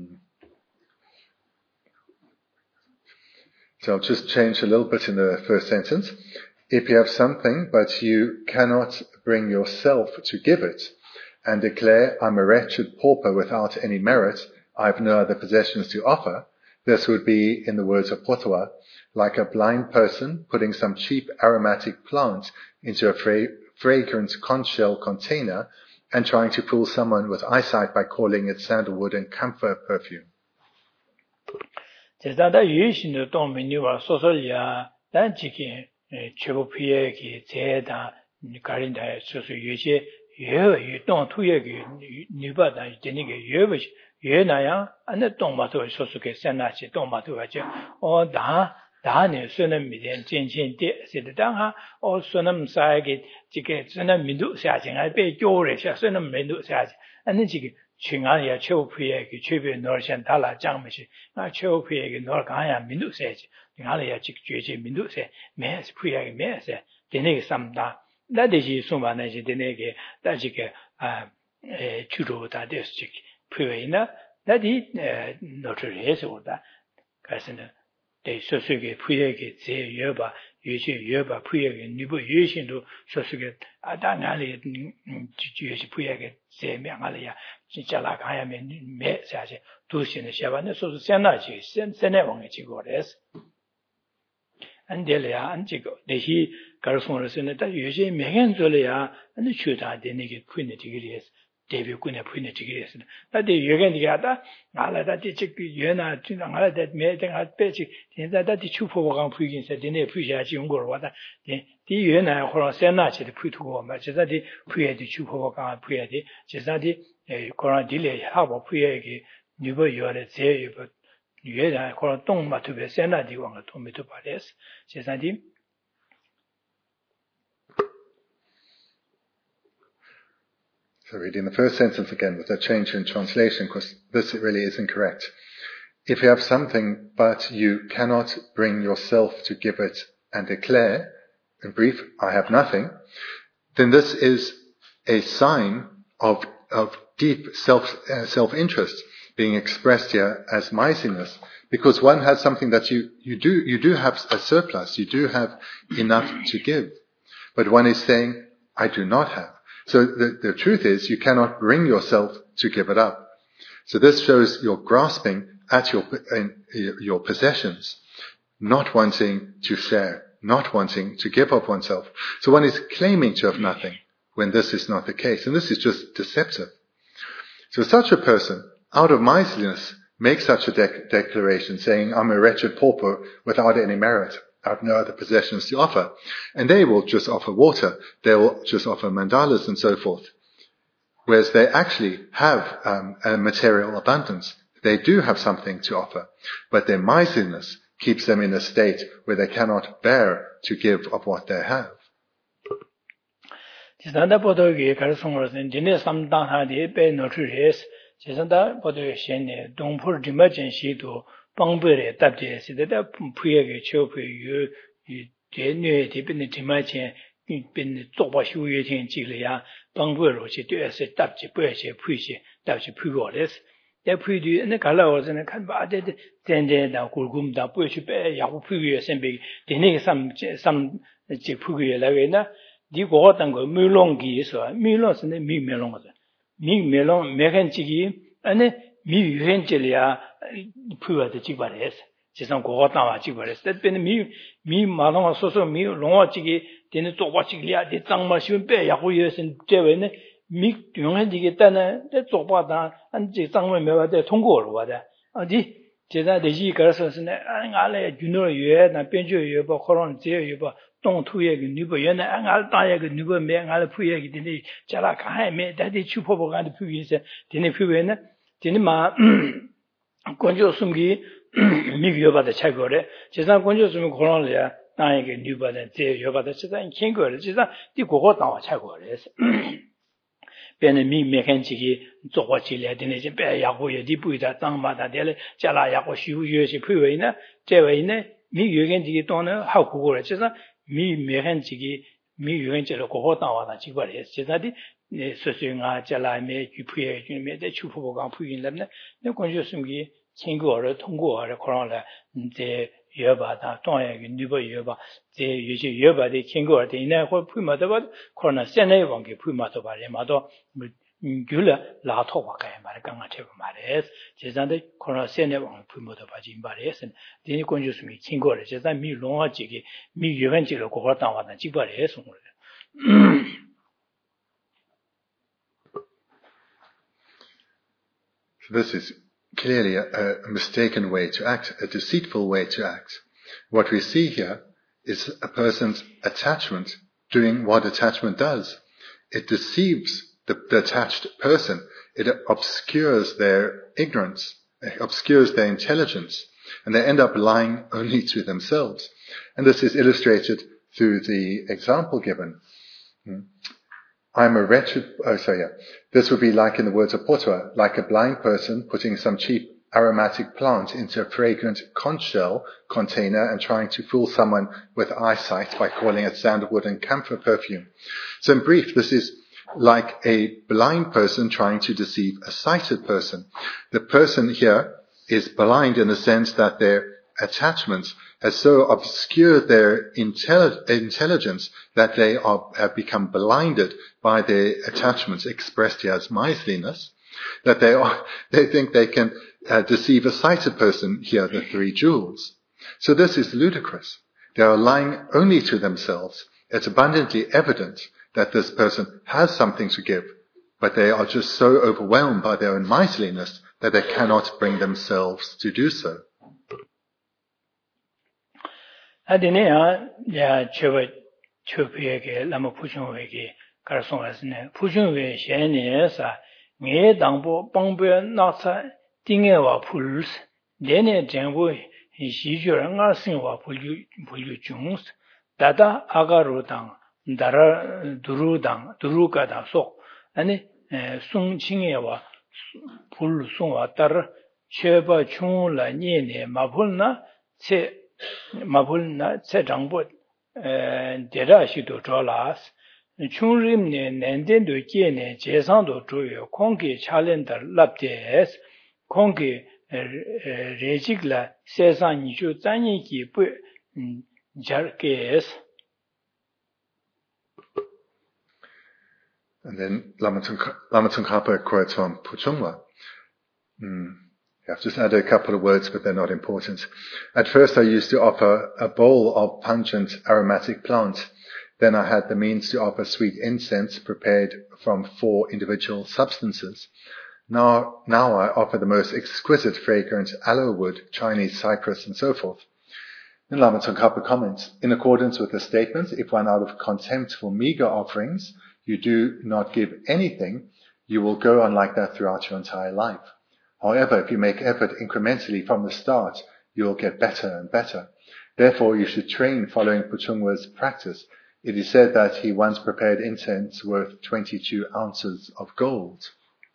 So I'll just change a little bit in the first sentence. If you have something, but you cannot bring yourself to give it, and declare, I'm a wretched pauper without any merit, I have no other possessions to offer, this would be, in the words of Pothoa, like a blind person putting some cheap aromatic plant into a fragrant conch shell container and trying to fool someone with eyesight by calling it sandalwood and camphor perfume. 제자다 유신도 동민유와 소설이야 단지기 최고피에기 제다 가린다의 소수 유시 유동 투역이 뉴바다 되니게 유버시 유나야 안에 동마도 소수게 센나시 동마도 가죠 다네 수는 미된 진진데 세다가 수는 사에게 지게 수는 민도 사진을 배 교를 수는 민도 사진 안에 지게 칭아야 최고피에게 최비 너션 달라 장미시 나 최고피에게 너 가야 민도 사지 내가야 직죄지 민도 사 매스 피에게 매스 되네게 삼다 나대지 소만에지 되네게 다지게 주로다 됐지 피에나 나디 너트레스 오다 가서는 대 소수게 피에게 제 여바 유시 여바 피에게 니부 유신도 소수게 아다나리 주주시 피에게 제 명알이야 진짜라 가야면 매사지 도시는 샤바는 소수 센나지 센네왕의 지고레스 안델이야 안지고 대시 가르송으로서는 다 유시 명현절이야 안에 주다 되네게 퀸의 디그리에스 대비군의 푸인의 지기에서 나도 여기가 알아다지 즉 연아 진짜 알아다 매대가 빼지 진짜다지 추포보강 푸이긴서 되네 푸이야지 용거로 와다 디 연아 호라 센나치 푸이투고 맞자디 푸이야디 추포보강 푸이야디 제자디 코로나 딜레 하고 푸이야기 뉴버 요레 제유버 유에다 코로나 똥마투베 센나디 왕가 도미도 바레스 제자디 So reading the first sentence again with a change in translation, because this really is incorrect. If you have something, but you cannot bring yourself to give it and declare, in brief, I have nothing, then this is a sign of deep self-interest being expressed here as miserliness, because one has something that you do have a surplus, you do have enough to give, but one is saying, I do not have. So the truth is, you cannot bring yourself to give it up. So this shows you're grasping at your possessions, not wanting to share, not wanting to give up oneself. So one is claiming to have nothing when this is not the case. And this is just deceptive. So such a person, out of miserliness, makes such a declaration saying, I'm a wretched pauper without any merit. I have no other possessions to offer. And they will just offer water. They will just offer mandalas and so forth. Whereas they actually have a material abundance. They do have something to offer. But their miserliness keeps them in a state where they cannot bear to give of what they have. 방배에 답제 시대다 부여게 초부여 대뇌 대변의 디마체 빈 조바슈여진 지리야 방배로 시대에서 답제 부여제 부여제 답제 부여레스 대 부여디 갈라오서는 칸바데 된데다 골금다 부여시 빼 야구 부여 선배 대뇌 삼제 부여라게나 디고 어떤 거 물롱기에서 물롱스는 미멜롱거든 미멜롱 매간지기 안에 미유현질이야 부여도 지바레스 지상 고고 나와 지버렸어. 때는 미 마동아 소소 미 롱아 지기 되는 쪼바 지기야 되 장마 시면 빼 야고 예선 제외는 미 용한지겠다는 때 쪼바다 안지 장마 매와대 통고로 와다. 어디 제가 대지 가서서는 안알에 준어여 나 변조여 봐 코론 제여 봐 동투의 그 누버연에 안알 다의 그 누버 매알 푸의 되니 자라 가해매 다디 추포보가도 푸기서 되니 푸에는 되니 마 권조 숨기 미기여바다 차거래 제가 권조 숨기 코론이야 나에게 누버는 제여 봐다 제가 킹거를 제가 디 고고 나와 차거래서 배는 미메간지기 조화질에 되는 좀 배야고에 디부이다 땅마다 될 자라야고 쉬우여시 표현이나 제외는 미유겐지기 또는 하고고를 제가 미메간지기 미유겐지로 고고 나와다 지거래 제가디 소소가 자라메 규표에 주면에 추포보강 부인람네 내 권조숨기 친구를 통고를 그러나 이제 여바다 동에 누버 여바 제 유지 여바의 친구를 되네 그 부마도 봐 코로나 세네 원게 부마도 봐래 마도 귤라 라토가 가야 말 강아 되고 말해 제자데 코로나 세네 원 부마도 봐지 말해서 되니 권주스미 친구를 제자 미 롱아지기 미 유변지로 고거 당와다 지발해 송을 This is clearly a mistaken way to act, a deceitful way to act. What we see here is a person's attachment doing what attachment does. It deceives the attached person. It obscures their ignorance, obscures their intelligence, and they end up lying only to themselves. And this is illustrated through the example given. I'm a wretched, this would be like in the words of Potua, like a blind person putting some cheap aromatic plant into a fragrant conch shell container and trying to fool someone with eyesight by calling it sandalwood and camphor perfume. So in brief, this is like a blind person trying to deceive a sighted person. The person here is blind in the sense that their attachments has so obscured their intelligence that they have become blinded by their attachments expressed here as miserliness, that they think they can deceive a sighted person here, the three jewels. So this is ludicrous. They are lying only to themselves. It's abundantly evident that this person has something to give, but they are just so overwhelmed by their own miserliness that they cannot bring themselves to do so. 아디네야 야 초피에게 라마 푸중에게 가르송하스네 푸중에 셴네사 네 당보 방배 나사 띵에와 풀스 내내 정보 시주랑아 생와 불유 중스 다다 아가로당 다라 두루가다 속 아니 송칭에와 불송와 따라 쉐바 충라 니네 마불나 체 마불나 세장보 데라시도 졸라스 충림네 낸덴도 끼네 제상도 조여 공기 찰렌더 랍데스 공기 레직라 세상이주 짠이기 부 자르케스. And then Lama Tsongkhapa quotes from Puchungwa. I've just added a couple of words, but they're not important. At first I used to offer a bowl of pungent aromatic plants. Then I had the means to offer sweet incense prepared from 4 individual substances. Now I offer the most exquisite fragrant aloe wood, Chinese cypress, and so forth. Then Lama Tsongkhapa comments, in accordance with the statement, if one out of contempt for meager offerings, you do not give anything, you will go on like that throughout your entire life. However, if you make effort incrementally from the start, you will get better and better. Therefore, you should train following Puchungwa's practice. It is said that he once prepared incense worth 22 ounces of gold.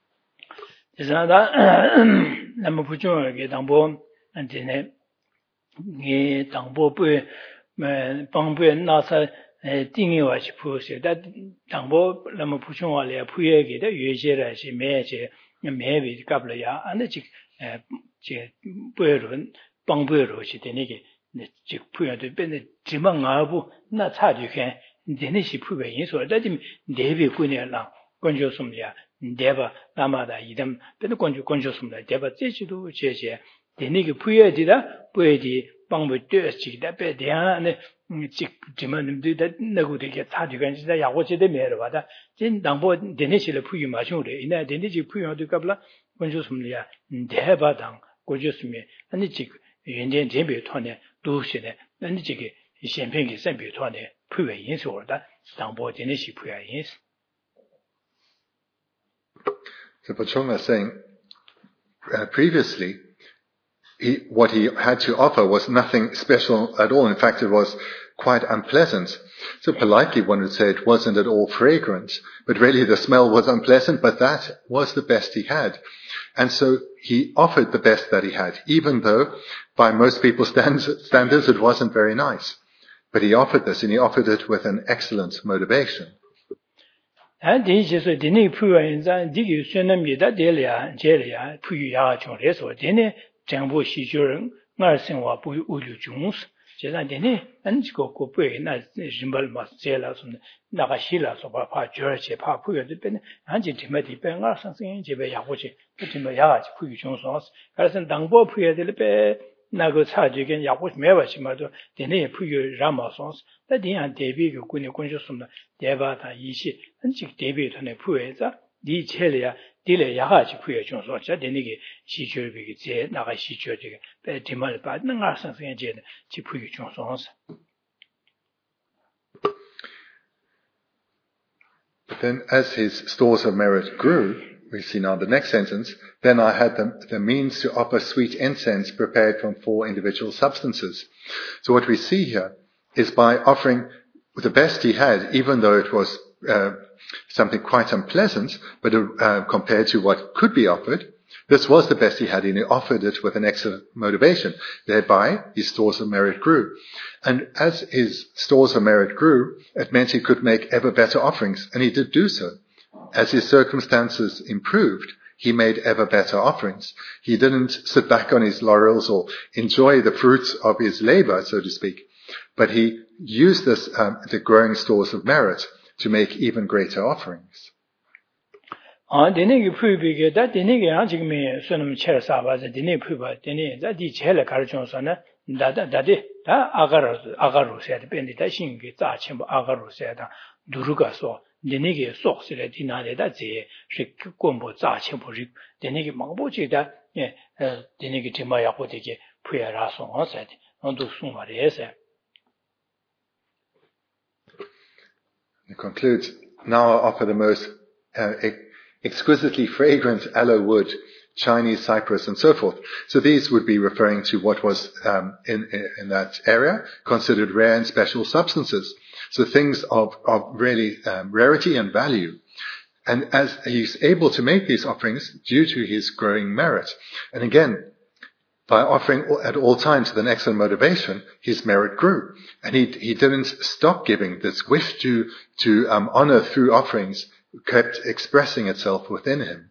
띵이와 싶으세요. 다 당보 너무 부충하려 부여기도 유제라시 매제 매비 갑려야 안지 제 부여는 방부여로시 되니게 즉 부여도 변데 지망하고 나 차주해 되니시 부여인 소다지 내비 군이라 건조숨이야 내가 남아다 이름 변도 건조숨다 대바 제지도 제제 데니게 푸여디다 뿌에디 방부 떼지다 베디아네 직지만님들 나고되게 사주간 진짜 야고제대 메르바다 진 당보 데니실을 푸유 마셔래 이나 데니지 푸여도 갑라 본주스미야 대바당 고주스미 아니 직 연전 제비 토네 도시네 아니 지게 셴평기 선비 토네 푸여 인소다 당보 데니시 푸여 인스. So Pachong is saying, previously, what he had to offer was nothing special at all. In fact, it was quite unpleasant. So politely one would say it wasn't at all fragrant, but really the smell was unpleasant, but that was the best he had. And so he offered the best that he had, even though by most people's standards it wasn't very nice. But he offered this, and he offered it with an excellent motivation. And this is the Puyan, Digi Sunamida Delia, Jelia, Puya Chores, or Dene, Jambu Shijuran, Marsin wa Ulu Jones, Jelandine, and Skoko Pui, not Jimbal Masela, Nagashila, so Papa George, Papu, depend, and Timothy Pengar, something, Jebea, which Timaya, Puy Jones, Carson Dangbo Puya de Nago Sajigan, Yapuch Mevashimado, Dene Puyu Ramasons, that the Aunt David Kunjusum, Devata Yishi, and Chick David and a Pueza, Di Chelia, Dile Yahachi Puya Johnson, Denigi, Shichu Big, Naga Shichu, Timal Bad, Nangarsan and Jen, Chipuy Johnsons. But then, as his stores of merit grew, we see now the next sentence, then I had the means to offer sweet incense prepared from 4 individual substances. So what we see here is by offering the best he had, even though it was something quite unpleasant, but compared to what could be offered, this was the best he had, and he offered it with an excellent motivation. Thereby, his stores of merit grew. And as his stores of merit grew, it meant he could make ever better offerings, and he did do so. As his circumstances improved, he made ever better offerings. He didn't sit back on his laurels or enjoy the fruits of his labor, so to speak, but he used this, the growing stores of merit to make even greater offerings. Denegi Pubiga, that Denegi Anjimi, Sunum Chersava, Dene Puba, Dene, that the Chela Carjonsana, that Agaru said, Benediction, Gitachim, Agaru said, Duruga saw. Denegi socks at Dinade, that's a Gombo Zachimpo, Denegi Mambochi, that Denegi Timaya Poteke, Puya Rason, said, on to Suma. He concludes, now I offer the most exquisitely fragrant aloe wood, Chinese cypress, and so forth. So these would be referring to what was in that area considered rare and special substances. So things of really rarity and value. And as he's able to make these offerings due to his growing merit. And again, by offering at all times with an excellent motivation, his merit grew. And he didn't stop giving. This wish to honor through offerings kept expressing itself within him.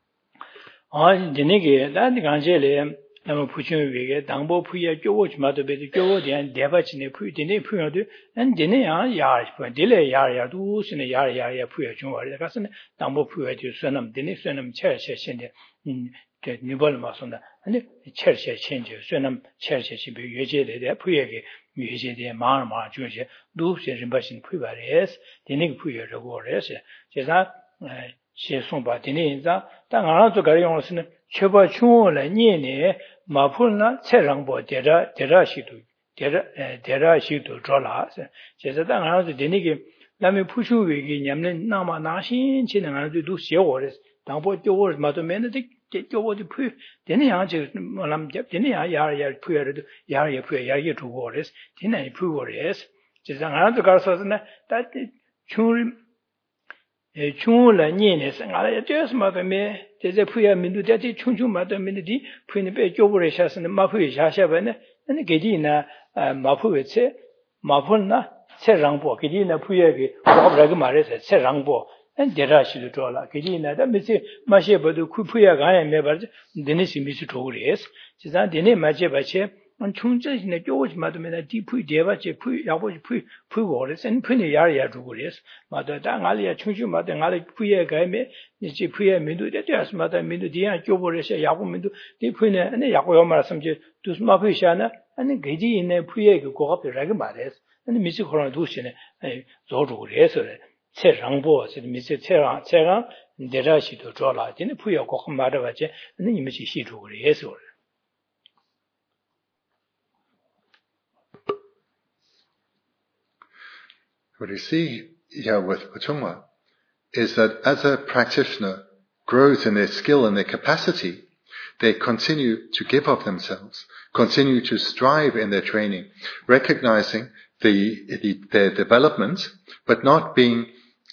Nama Puchun Vega, Dangbo Puya, George Matabe, George and Devachine Pudine Puya, and Dine Yar, Dile Yar, Dus in a Yar Puya Jumar, the Casson, Dambo Puya to Sunam, Dine Sunam Church, in Nubal Masona, and the church change, Sunam Church, Uja, Puya, Uja, Marma, Georgia, Dus and Bashin Puya, Dine Puya, the war, Jeza, Shesumba, Dine, Tangana to Garion, Choba Chun, Nene, Mapulna, Serangbo, Dera Shitu, Drola, Jezatang, the Denigi, Lami Pushu, Yamlin, Nama Nashin, Chin, to do Sioris, Dambo, the word Matomenetic, get your word to prove. Then he answered Malam Denia, Yar Puer, Yar Puer, to Wars, Tina Puores, Jezang, the Garsasana, that Chun. Chula Nines, and I just mother me, there's a Puya Mindu, that is Chunju Mother Minidi, Punipe Jovorishas and Mapu Shashavan, and Gedina Mapuitse, Mapuna, Serangbo, Gedina Puyagi, Ragamaris, Serangbo, and Derashi Drola, Gedina, that Missy Masheba, the Kupuya Gaya Mevad, Denis Misutoris, Cizan Dene Majebache, 충전이네 교지 마도면 디푸이 대바체 푸이 야보지 푸고레스 엔 푸네 야야 주고레스 마도 당알이야 충주 마도 알이 푸예 가메 이제 푸예 민도 대야스 마도 민도 디야 교보레스 야고 민도 디푸네 아니 야고요 말씀지 두스마 푸이샤나 아니 게지 있네 푸예 그 고갑이라고 말레스 아니 미치 코로나 두시네 조주고레스 체랑보 미치 체랑 데라시도 줘라 진짜 푸예 고갑 말아봐지 아니 미치 시주고레스 What you see here with Pachungwa is that as a practitioner grows in their skill and their capacity, they continue to give of themselves, continue to strive in their training, recognizing their development, but not being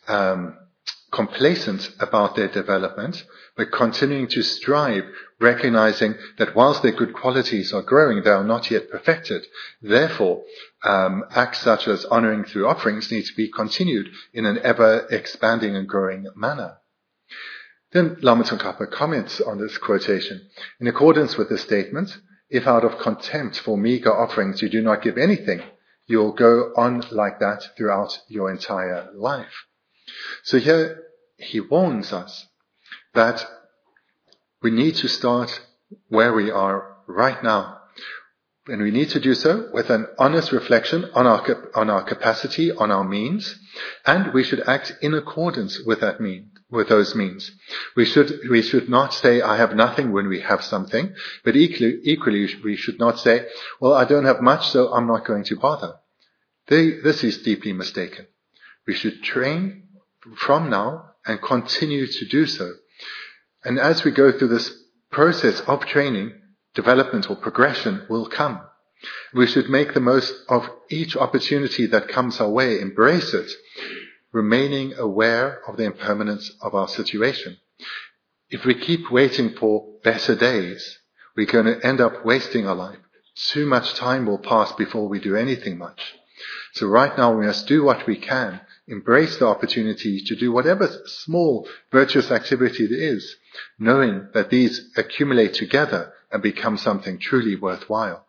complacent about their development, but continuing to strive, recognizing that whilst their good qualities are growing, they are not yet perfected. Therefore, acts such as honoring through offerings need to be continued in an ever-expanding and growing manner. Then Lama Tsongkhapa comments on this quotation. In accordance with this statement, if out of contempt for meager offerings you do not give anything, you'll go on like that throughout your entire life. So here he warns us that we need to start where we are right now. And we need to do so with an honest reflection on our capacity, on our means, and we should act in accordance with those means. We should not say, I have nothing when we have something, but equally we should not say, well, I don't have much, so I'm not going to bother. This is deeply mistaken. We should train from now and continue to do so. And as we go through this process of training, development or progression will come. We should make the most of each opportunity that comes our way, embrace it, remaining aware of the impermanence of our situation. If we keep waiting for better days, we're going to end up wasting our life. Too much time will pass before we do anything much. So right now we must do what we can, embrace the opportunity to do whatever small virtuous activity it is, knowing that these accumulate together and become something truly worthwhile.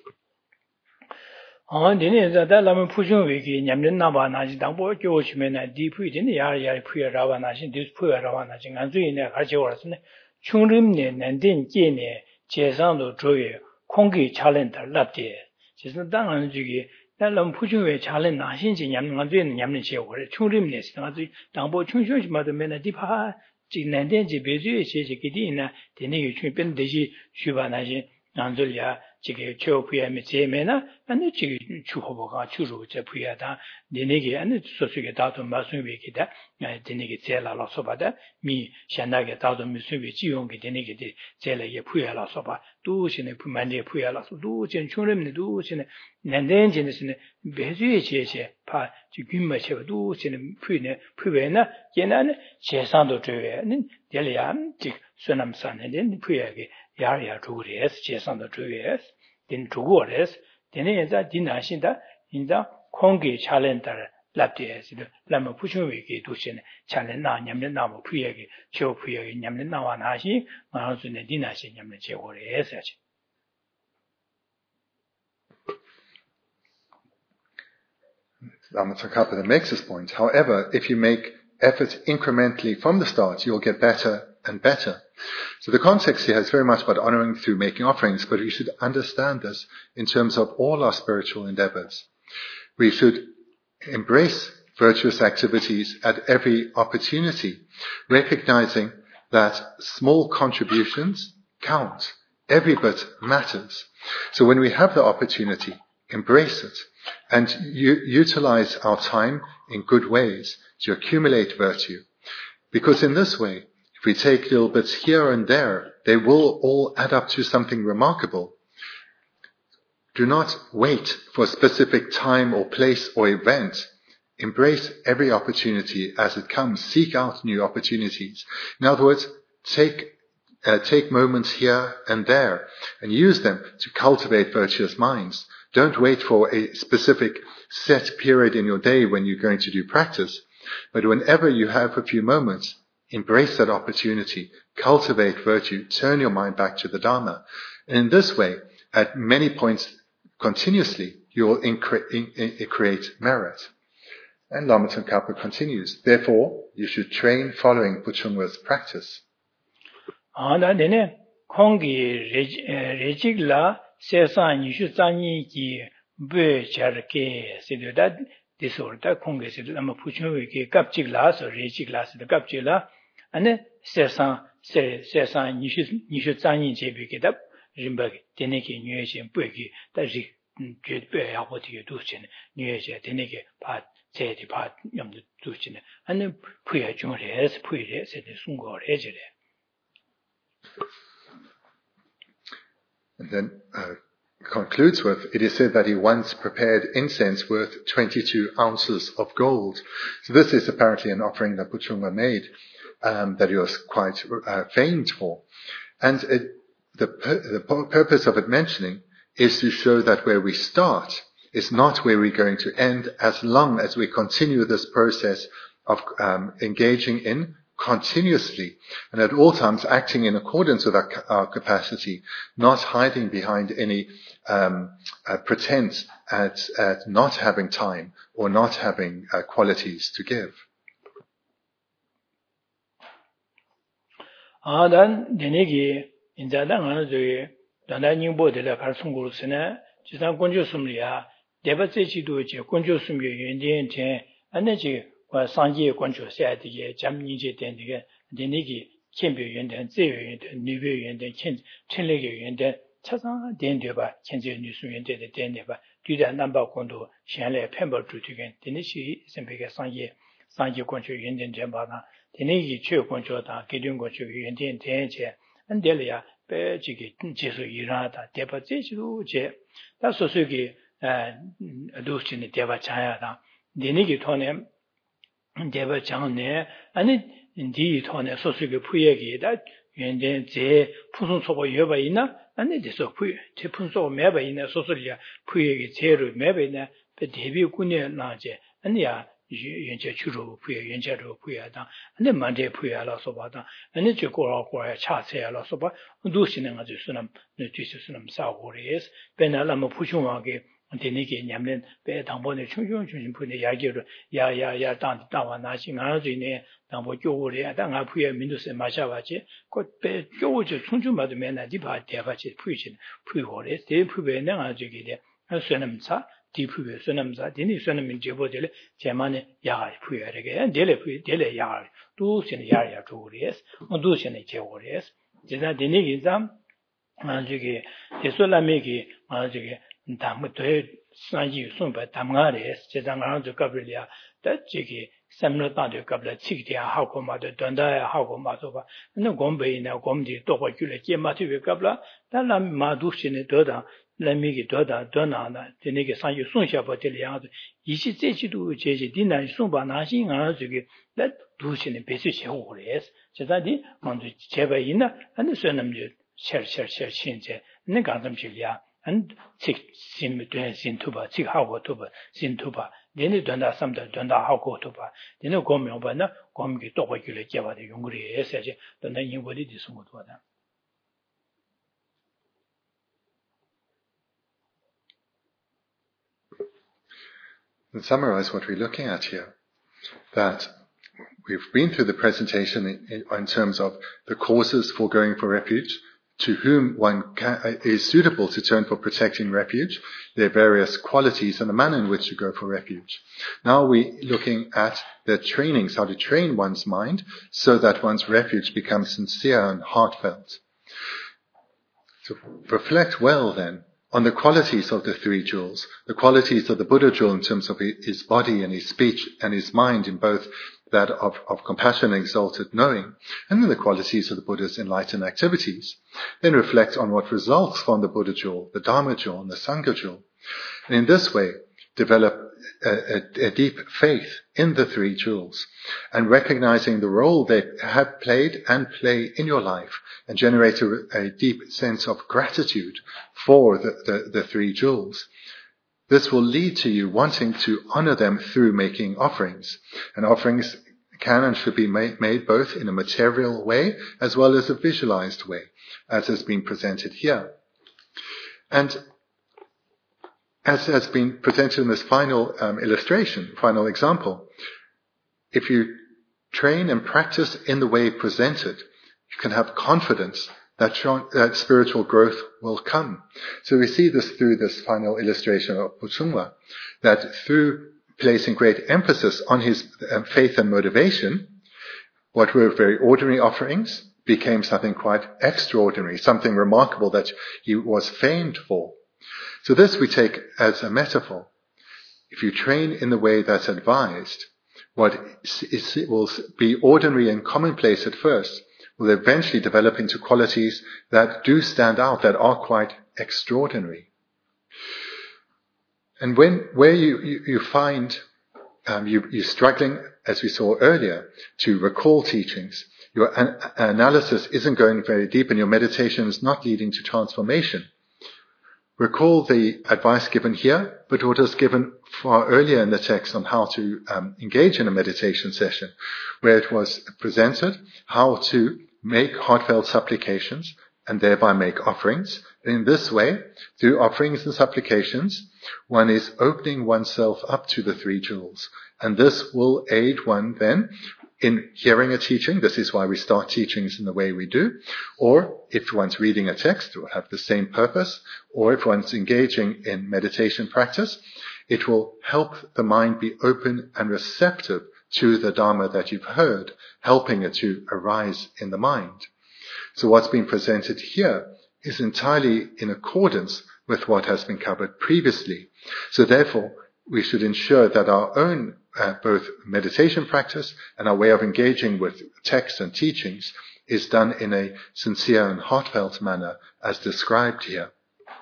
lam puchungwe chalen na shinji nyamne che gore chungrimne sina zu dangbo chungshung ma de mena dipa ji nanden ji beju che che gidi na de ne yu chung ben de ji shuba na ji nanzul ya ji ge chou pu ya me che mena ane ji chu ho ga chu ru che pu ya da de ne ge ane so su ge da to ma sun we ge da de ne ge che la la so ba da mi shan da ge da to mi sun we ji yong ge de ne ge de che la ye pu ya la so ba du xin ne pu man de pu ya la so du chen chungrimne du xin nanden ji ne beju che che pa ji gyum ma che du xin pu ne pu we na ye na ne che san do zhe we ne de le ya ji sun nam san ne de pu ya ge ya ya zhu ge es che san do zhe we es din zhu guo es de ne za din na xin da yin da kong ge cha len da la de es de la ma pu chung we ge du xin cha len na nyam len na mo pu ye ge che pu ye ge nyam len na wa na xin ma zu ne din na xin nyam len che guo es ya chi. Lama Tsongkhapa makes this point. However, if you make efforts incrementally from the start, you'll get better and better. So the context here is very much about honoring through making offerings, but we should understand this in terms of all our spiritual endeavors. We should embrace virtuous activities at every opportunity, recognizing that small contributions count. Every bit matters. So when we have the opportunity, embrace it and utilize our time in good ways to accumulate virtue. Because in this way, if we take little bits here and there, they will all add up to something remarkable. Do not wait for a specific time or place or event. Embrace every opportunity as it comes. Seek out new opportunities. In other words, take moments here and there and use them to cultivate virtuous minds. Don't wait for a specific set period in your day when you're going to do practice, but whenever you have a few moments, embrace that opportunity, cultivate virtue, turn your mind back to the Dharma. And in this way, at many points continuously, you will create merit. And Lama Tsongkhapa continues, therefore, you should train following Puchungwa's practice. Kongi rejigla sesan yishu zanyi ki bwe charke sido da disorda kongi sido lama Puchungwa ki kapchigla so rejigla sido kapchigla ane sesan yishu zanyi jebi ki da rimba dene ki nyue shen bwe ki da rik jue bwe ya hoti ki du chen nyue shen dene ki pa 제디 바 염도 두치네 아니 부야 중레스 부이레 세데 순고레 제레. And then concludes with, it is said that he once prepared incense worth 22 ounces of gold. So this is apparently an offering that Puchungwa made, that he was quite famed for. And the purpose of it mentioning is to show that where we start is not where we're going to end, as long as we continue this process of engaging in continuously and at all times acting in accordance with our capacity, not hiding behind any pretense at not having time or not having qualities to give. 난 내내기 인자당은 저기 단단님보들 가르침고로서는 지상 권조숨이야 대바세지도 제 권조숨이 연전된 안내지 상계 권조세야되게 잠니제 된게 내내기 캠비연된 제연된 뉴비연된 천례계연된 차상 된데바 현재 뉴스연된 된데바 뒤다 남바 권도 현래 펜버 주티겐 되니시 선배가 상계 권조 연된 전바나 되니기 최 권조다 기준 권조 연된 된제 안델이야 배지기 제수 일하다 대바세지도 제 다소수기 도시네 대바 차야다 되니기 토네 대바 장네 아니 디 토네 소수기 부여기다 연된 제 푸순 소고 여바 있나 아니 데서 부 제품 소 매바 있나 소소리야 부여기 제로 매바 있나 대비 군에 나제 아니야 연제 주로 부여 연제로 부여다 아니 만데 부여라서 봐다 아니 저거라고야 차세야라서 봐 도시는 아주 수남 뒤수는 사고리스 배나라면 부중하게 되니게 냠는 배 당번에 충충 분의 이야기를 야야야 당와 나신 아주네 당보 교우래 당아 부여 민도세 마셔봐지 곧배 교우저 충충 받으면 나디 봐 대바지 부이신 부이고래 대부배는 아주게 돼 수남사 디부배 수남사 디니 수남인 제보들 제만에 야 부여래게 델레 야 두신 야야 조리스 두신의 제고리스 제가 디니기 잠 아주게 대솔라메기 아주게 담도에 산지 손바 담가래 제장아주 갑을이야 다지기 삼로다도 갑라 치기야 하고 마도 don다야 하고 마도바 너 곰베이나 곰디 또고 줄에 제마티베 갑라 달람 마두신에 더다 라미기 더다 더나나 되네게 산지 손샤버들이야 이시 제지도 제지 디나 손바 나신 아주게 다 두신에 베스시 오래스 제다디 먼저 제바이나 아니 선남지 셔셔셔 신제 내가 담실이야 and sim tuba zik hago tuba sin tuba deni donda samda donda hago tuba deni gomi obana gomi to gile jeba de yungri eseje donda yingoli disumu tuba. To summarize what we're looking at here, that we've been through the presentation in terms of the causes for going for refuge, to whom one is suitable to turn for protecting refuge, their various qualities and the manner in which to go for refuge. Now we're looking at the trainings, how to train one's mind so that one's refuge becomes sincere and heartfelt. So reflect well then on the qualities of the three jewels, the qualities of the Buddha jewel in terms of his body and his speech and his mind in both that of compassion and exalted knowing, and then the qualities of the Buddha's enlightened activities. Then reflect on what results from the Buddha jewel, the Dharma jewel, and the Sangha jewel. And in this way, develop a deep faith in the three jewels, and recognizing the role they have played and play in your life, and generate a deep sense of gratitude for the three jewels. This will lead to you wanting to honor them through making offerings. And offerings can and should be made both in a material way as well as a visualized way, as has been presented here. And as has been presented in this final illustration, final example, if you train and practice in the way presented, you can have confidence that spiritual growth will come. So we see this through this final illustration of Puchungwa, that through placing great emphasis on his faith and motivation, what were very ordinary offerings became something quite extraordinary, something remarkable that he was famed for. So this we take as a metaphor. If you train in the way that's advised, what will be ordinary and commonplace at first will eventually develop into qualities that do stand out, that are quite extraordinary. And where you find you're struggling, as we saw earlier, to recall teachings, your analysis isn't going very deep and your meditation is not leading to transformation, recall the advice given here, but what was given far earlier in the text on how to engage in a meditation session, where it was presented how to make heartfelt supplications and thereby make offerings. In this way, through offerings and supplications, one is opening oneself up to the three jewels. And this will aid one then in hearing a teaching. This is why we start teachings in the way we do. Or if one's reading a text, it will have the same purpose. Or if one's engaging in meditation practice, it will help the mind be open and receptive to the Dharma that you've heard, helping it to arise in the mind. So what's been presented here is entirely in accordance with what has been covered previously. So therefore, we should ensure that our own both meditation practice and our way of engaging with texts and teachings is done in a sincere and heartfelt manner as described here.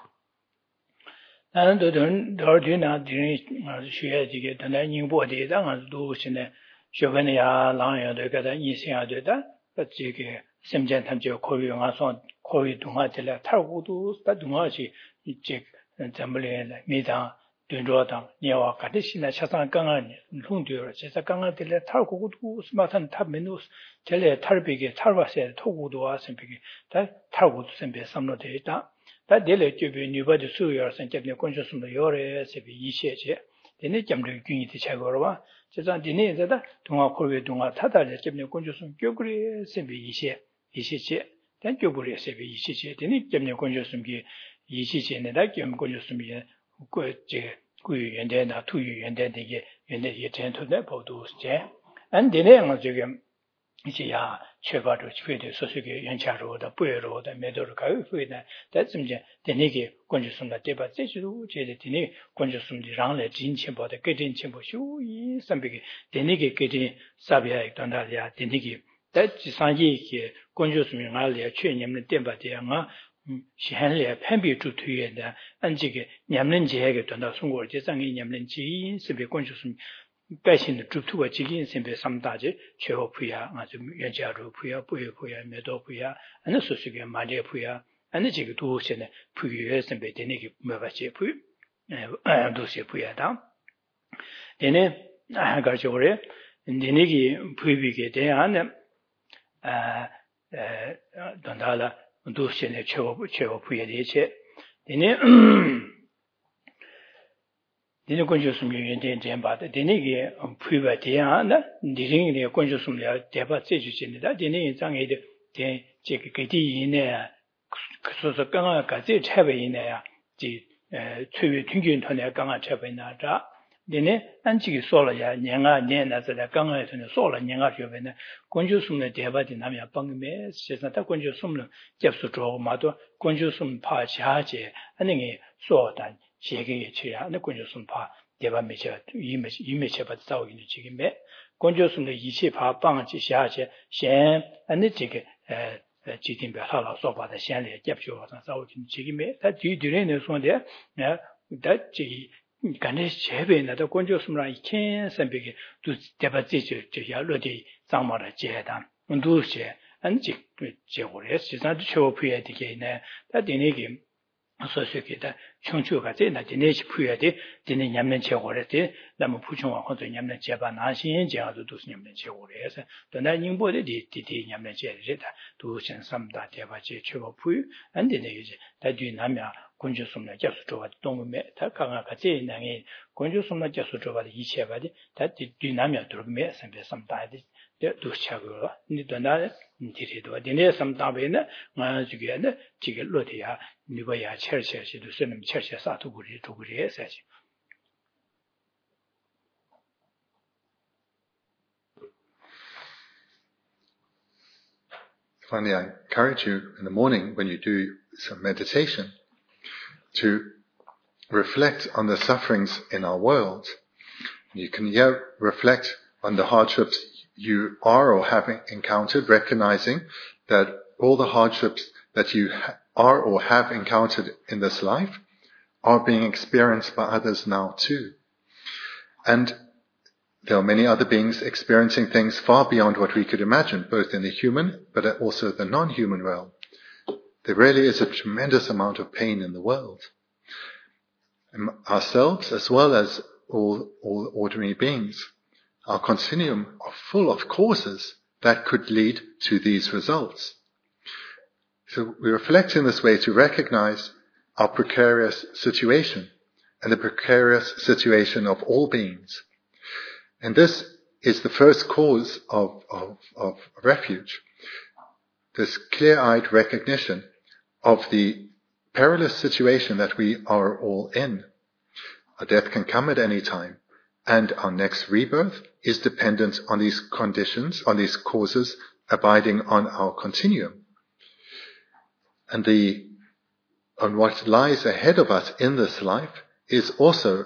Dundrodang, Niawa, Kadishina, Chasan Gangan, Lundur, Chesagangan, the Targudu, Smatan Taminus, Tele Tarbigi, Tarvase, Togudua, Sempigi, that Targud Sempe, some data. That daily to be new body suyers and Japanese conscious from the Yore, Sebi Yishe, the Nicham Unity Chagorova, Chesan Dine, that Dunga Korea Dunga Tata, the Japanese conscious from Gyogri, Sebi Yishe, then Gyogri, Sebi Yishe, the Nicham conscious from Yishe, and that Jam conscious from me. And then a 2 year and then they get tend to the Bodus, and the name of the Chevado, Sosuke, Yancharo, the Puero, the Medoka, that's the Niki, Conjusum, the Deba, the Tini, Conjusum, the Ranle, Jinchimbo, the Getting Chimbo, some big, the Niki getting Sabia, Dondalia, the Niki, that's the Sanyi, Conjusum, Alia, Chinium, the Deba, the she handled a pemby to 2 years and Jiggy, Yamlin Jagger, and the Sungur, Jesang, Yamlin Ji, Simbe conscious bashing the troop to a Jiggy, Simbe Samdaji, Cheho Puya, Yajaru Puya, Puya, Medo Puya, and the Susuga, Madia Puya, and the Jiggy to send Puya, Simbe, the Niki Mavache Puy, and Dosia Puya down. Then I got your way, and the Niki Puy, Diana, Dondala. Dushin Chevo Puya. Didn't conscious me in but the Nigi Puba Diana, didn't the conscious me Deba Station that the name sang it, the Jekati in there, so the Ganga Gazette have in there, the 2 Tungian Tonia Ganga Chabina. Dine Anchi Sola Yanga Nena the Ganga and the Sola Yanga Jovena, Conjusum the Deva Dinamia Bangme, Sesata Conjusum, Jepsutro Mato, Conjusum Pa Chache, and then Sotan, Shaggy Chia, and the Conjusum Pa, Deva Mecha, image about Sao in the chicken bed, Conjusum the Yishipa, Banchi Shache, Shan, and the chicken. Chicken Behala, so by the Shanley, Japsho, and South in chicken bed, that you didn't know one there, that Ganesh Chevin at the Conjusum like chance and begin to deposit to Yalodi, Samara Jedan, and Dulce, and Jewels is not show Puya again, that the Nigim associated Chunchuka, that the Nature Puya, the Yaman Chewolete, Lamapuchon, or the Yaman Jabanashi, and Jadu Yaman Chewolese, the Naning body did Yaman Jetta, to send some that Yavache Chewo Puy, and the Nage, that Dynamia 군주 숨나 잡수 줘봐 동음에 다 강아 같이 나게 군주 숨나 잡수 줘봐 이체 봐디 다 뒤나면 들어면 선배 삼다디 도시하고 니도나 디리도 디네 삼다베네 마주게네 지게 로디야 니버야 철철시도 쓰는 철철 도구리 해서지 Finally, I encourage you in the morning when you do some meditation to reflect on the sufferings in our world. You can reflect on the hardships you are or have encountered, recognizing that all the hardships that you are or have encountered in this life are being experienced by others now too. And there are many other beings experiencing things far beyond what we could imagine, both in the human but also the non-human realm. There really is a tremendous amount of pain in the world. And ourselves, as well as all ordinary beings, our continuum are full of causes that could lead to these results. So we reflect in this way to recognize our precarious situation and the precarious situation of all beings. And this is the first cause of refuge. This clear-eyed recognition of the perilous situation that we are all in. Our death can come at any time, and our next rebirth is dependent on these conditions, on these causes abiding on our continuum. And on what lies ahead of us in this life is also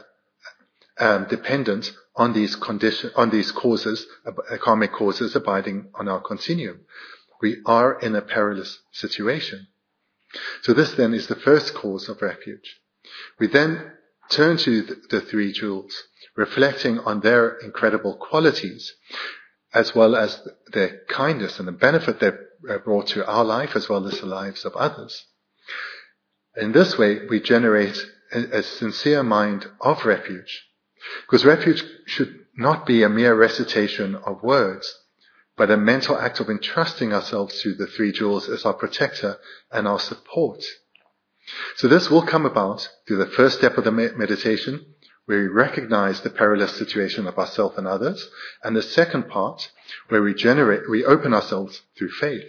dependent on these causes, karmic causes abiding on our continuum. We are in a perilous situation. So this then is the first cause of refuge. We then turn to the three jewels, reflecting on their incredible qualities, as well as their kindness and the benefit they've brought to our life, as well as the lives of others. In this way, we generate a sincere mind of refuge. Because refuge should not be a mere recitation of words, but a mental act of entrusting ourselves to the three jewels as our protector and our support. So this will come about through the first step of the meditation, where we recognize the perilous situation of ourselves and others, and the second part, where we open ourselves through faith.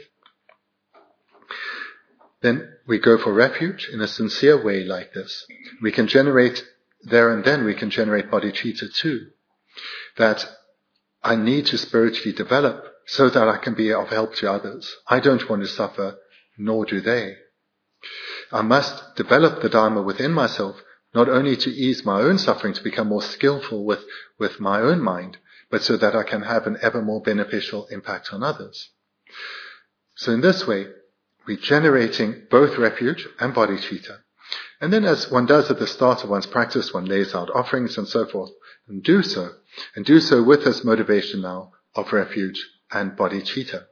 Then we go for refuge in a sincere way like this. We can generate there and then we can generate bodhicitta too. That I need to spiritually develop so that I can be of help to others. I don't want to suffer, nor do they. I must develop the Dharma within myself, not only to ease my own suffering, to become more skillful with my own mind, but so that I can have an ever more beneficial impact on others. So in this way, we're generating both refuge and bodhicitta. And then as one does at the start of one's practice, one lays out offerings and so forth, and do so with this motivation now of refuge and bodhicitta.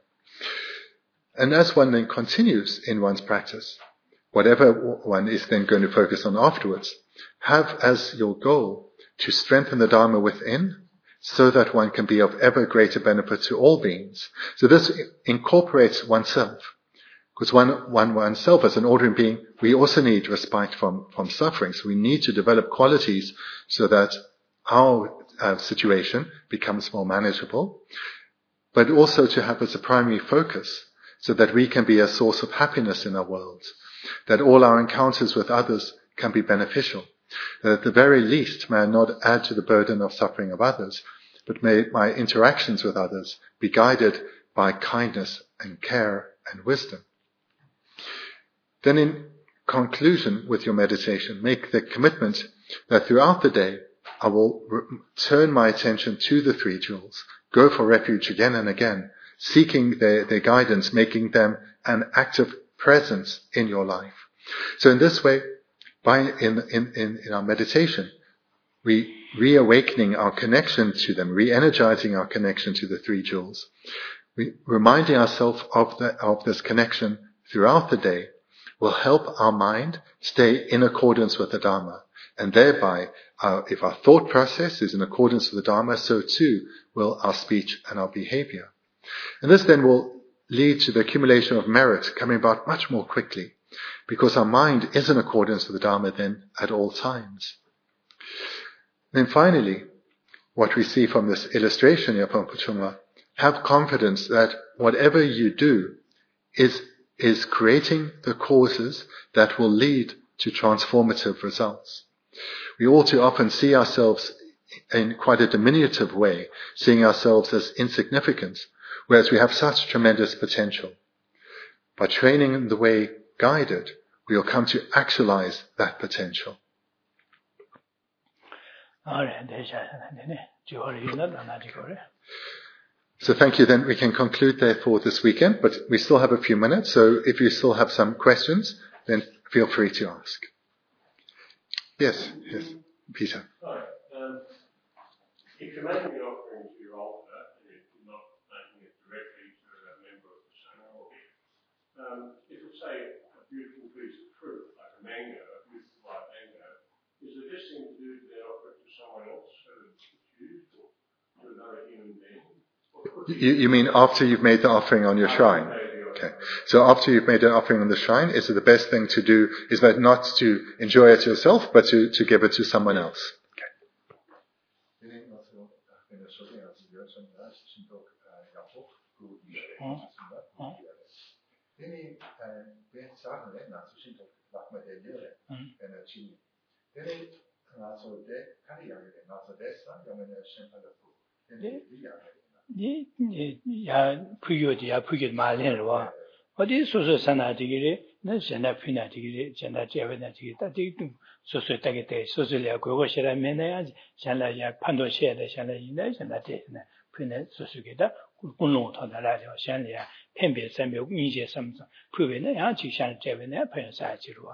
And as one then continues in one's practice, whatever one is then going to focus on afterwards, have as your goal to strengthen the Dharma within, so that one can be of ever greater benefit to all beings. So this incorporates oneself. Because oneself as an ordinary being, we also need respite from suffering. So we need to develop qualities so that our situation becomes more manageable, but also to have as a primary focus so that we can be a source of happiness in our world, that all our encounters with others can be beneficial, that at the very least may I not add to the burden of suffering of others, but may my interactions with others be guided by kindness and care and wisdom. Then in conclusion with your meditation, make the commitment that throughout the day, I will turn my attention to the three jewels, go for refuge again and again, seeking their guidance, making them an active presence in your life. So in this way, in our meditation, we reawakening our connection to them, re-energizing our connection to the three jewels, we reminding ourselves of this connection throughout the day, will help our mind stay in accordance with the Dharma. And thereby, if our thought process is in accordance with the Dharma, so too will our speech and our behavior. And this then will lead to the accumulation of merit coming about much more quickly. because our mind is in accordance with the Dharma then at all times. Then finally, what we see from this illustration here from Puchunga, have confidence that whatever you do is creating the causes that will lead to transformative results. We all too often see ourselves in quite a diminutive way, seeing ourselves as insignificant, whereas we have such tremendous potential. By training in the way guided, we will come to actualize that potential. So thank you. Then we can conclude there for this weekend, but we still have a few minutes. So if you still have some questions, then feel free to ask. Yes, Peter. Sorry. If you're making an offering to your altar and you're not making it directly to a member of the Sangha, if it's say a beautiful piece of fruit, like a mango, a beautiful white mango, is the best thing to do to then offer it to someone else so that it's used or to another human being? You mean after you've made the offering on your shrine? Okay. So after you've made an offering on the shrine, is it the best thing to do, is that not to enjoy it yourself, but to give it to someone else? What is so sanatigiri, Nashana Pinatigiri, Jana Javanati, Soso Tagate, Sosolia, Goshara Mena, Shalaya, Pando Share, Shalina, Janate, Pina, Sosugita, Uno, Tadaraja, Shalia, Pembe, Samuel, Ninja, some proving the Anti Shan Javana, Pensajirua.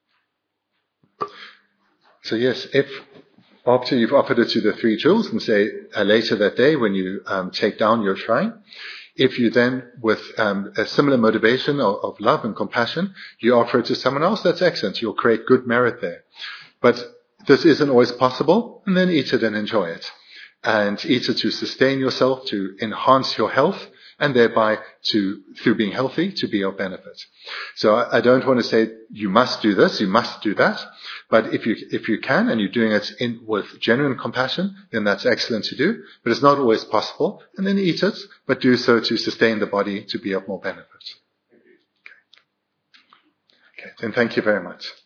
So yes, if after you've offered it to the three jewels and say later that day when you take down your shrine, if you then, with a similar motivation of love and compassion, you offer it to someone else, that's excellent. You'll create good merit there. But this isn't always possible, and then eat it and enjoy it. And eat it to sustain yourself, to enhance your health, and thereby through being healthy, to be of benefit. So I don't want to say you must do this, you must do that, but if you can and you're doing it with genuine compassion, then that's excellent to do. But it's not always possible, and then eat it, but do so to sustain the body, to be of more benefit. Okay. Then thank you very much.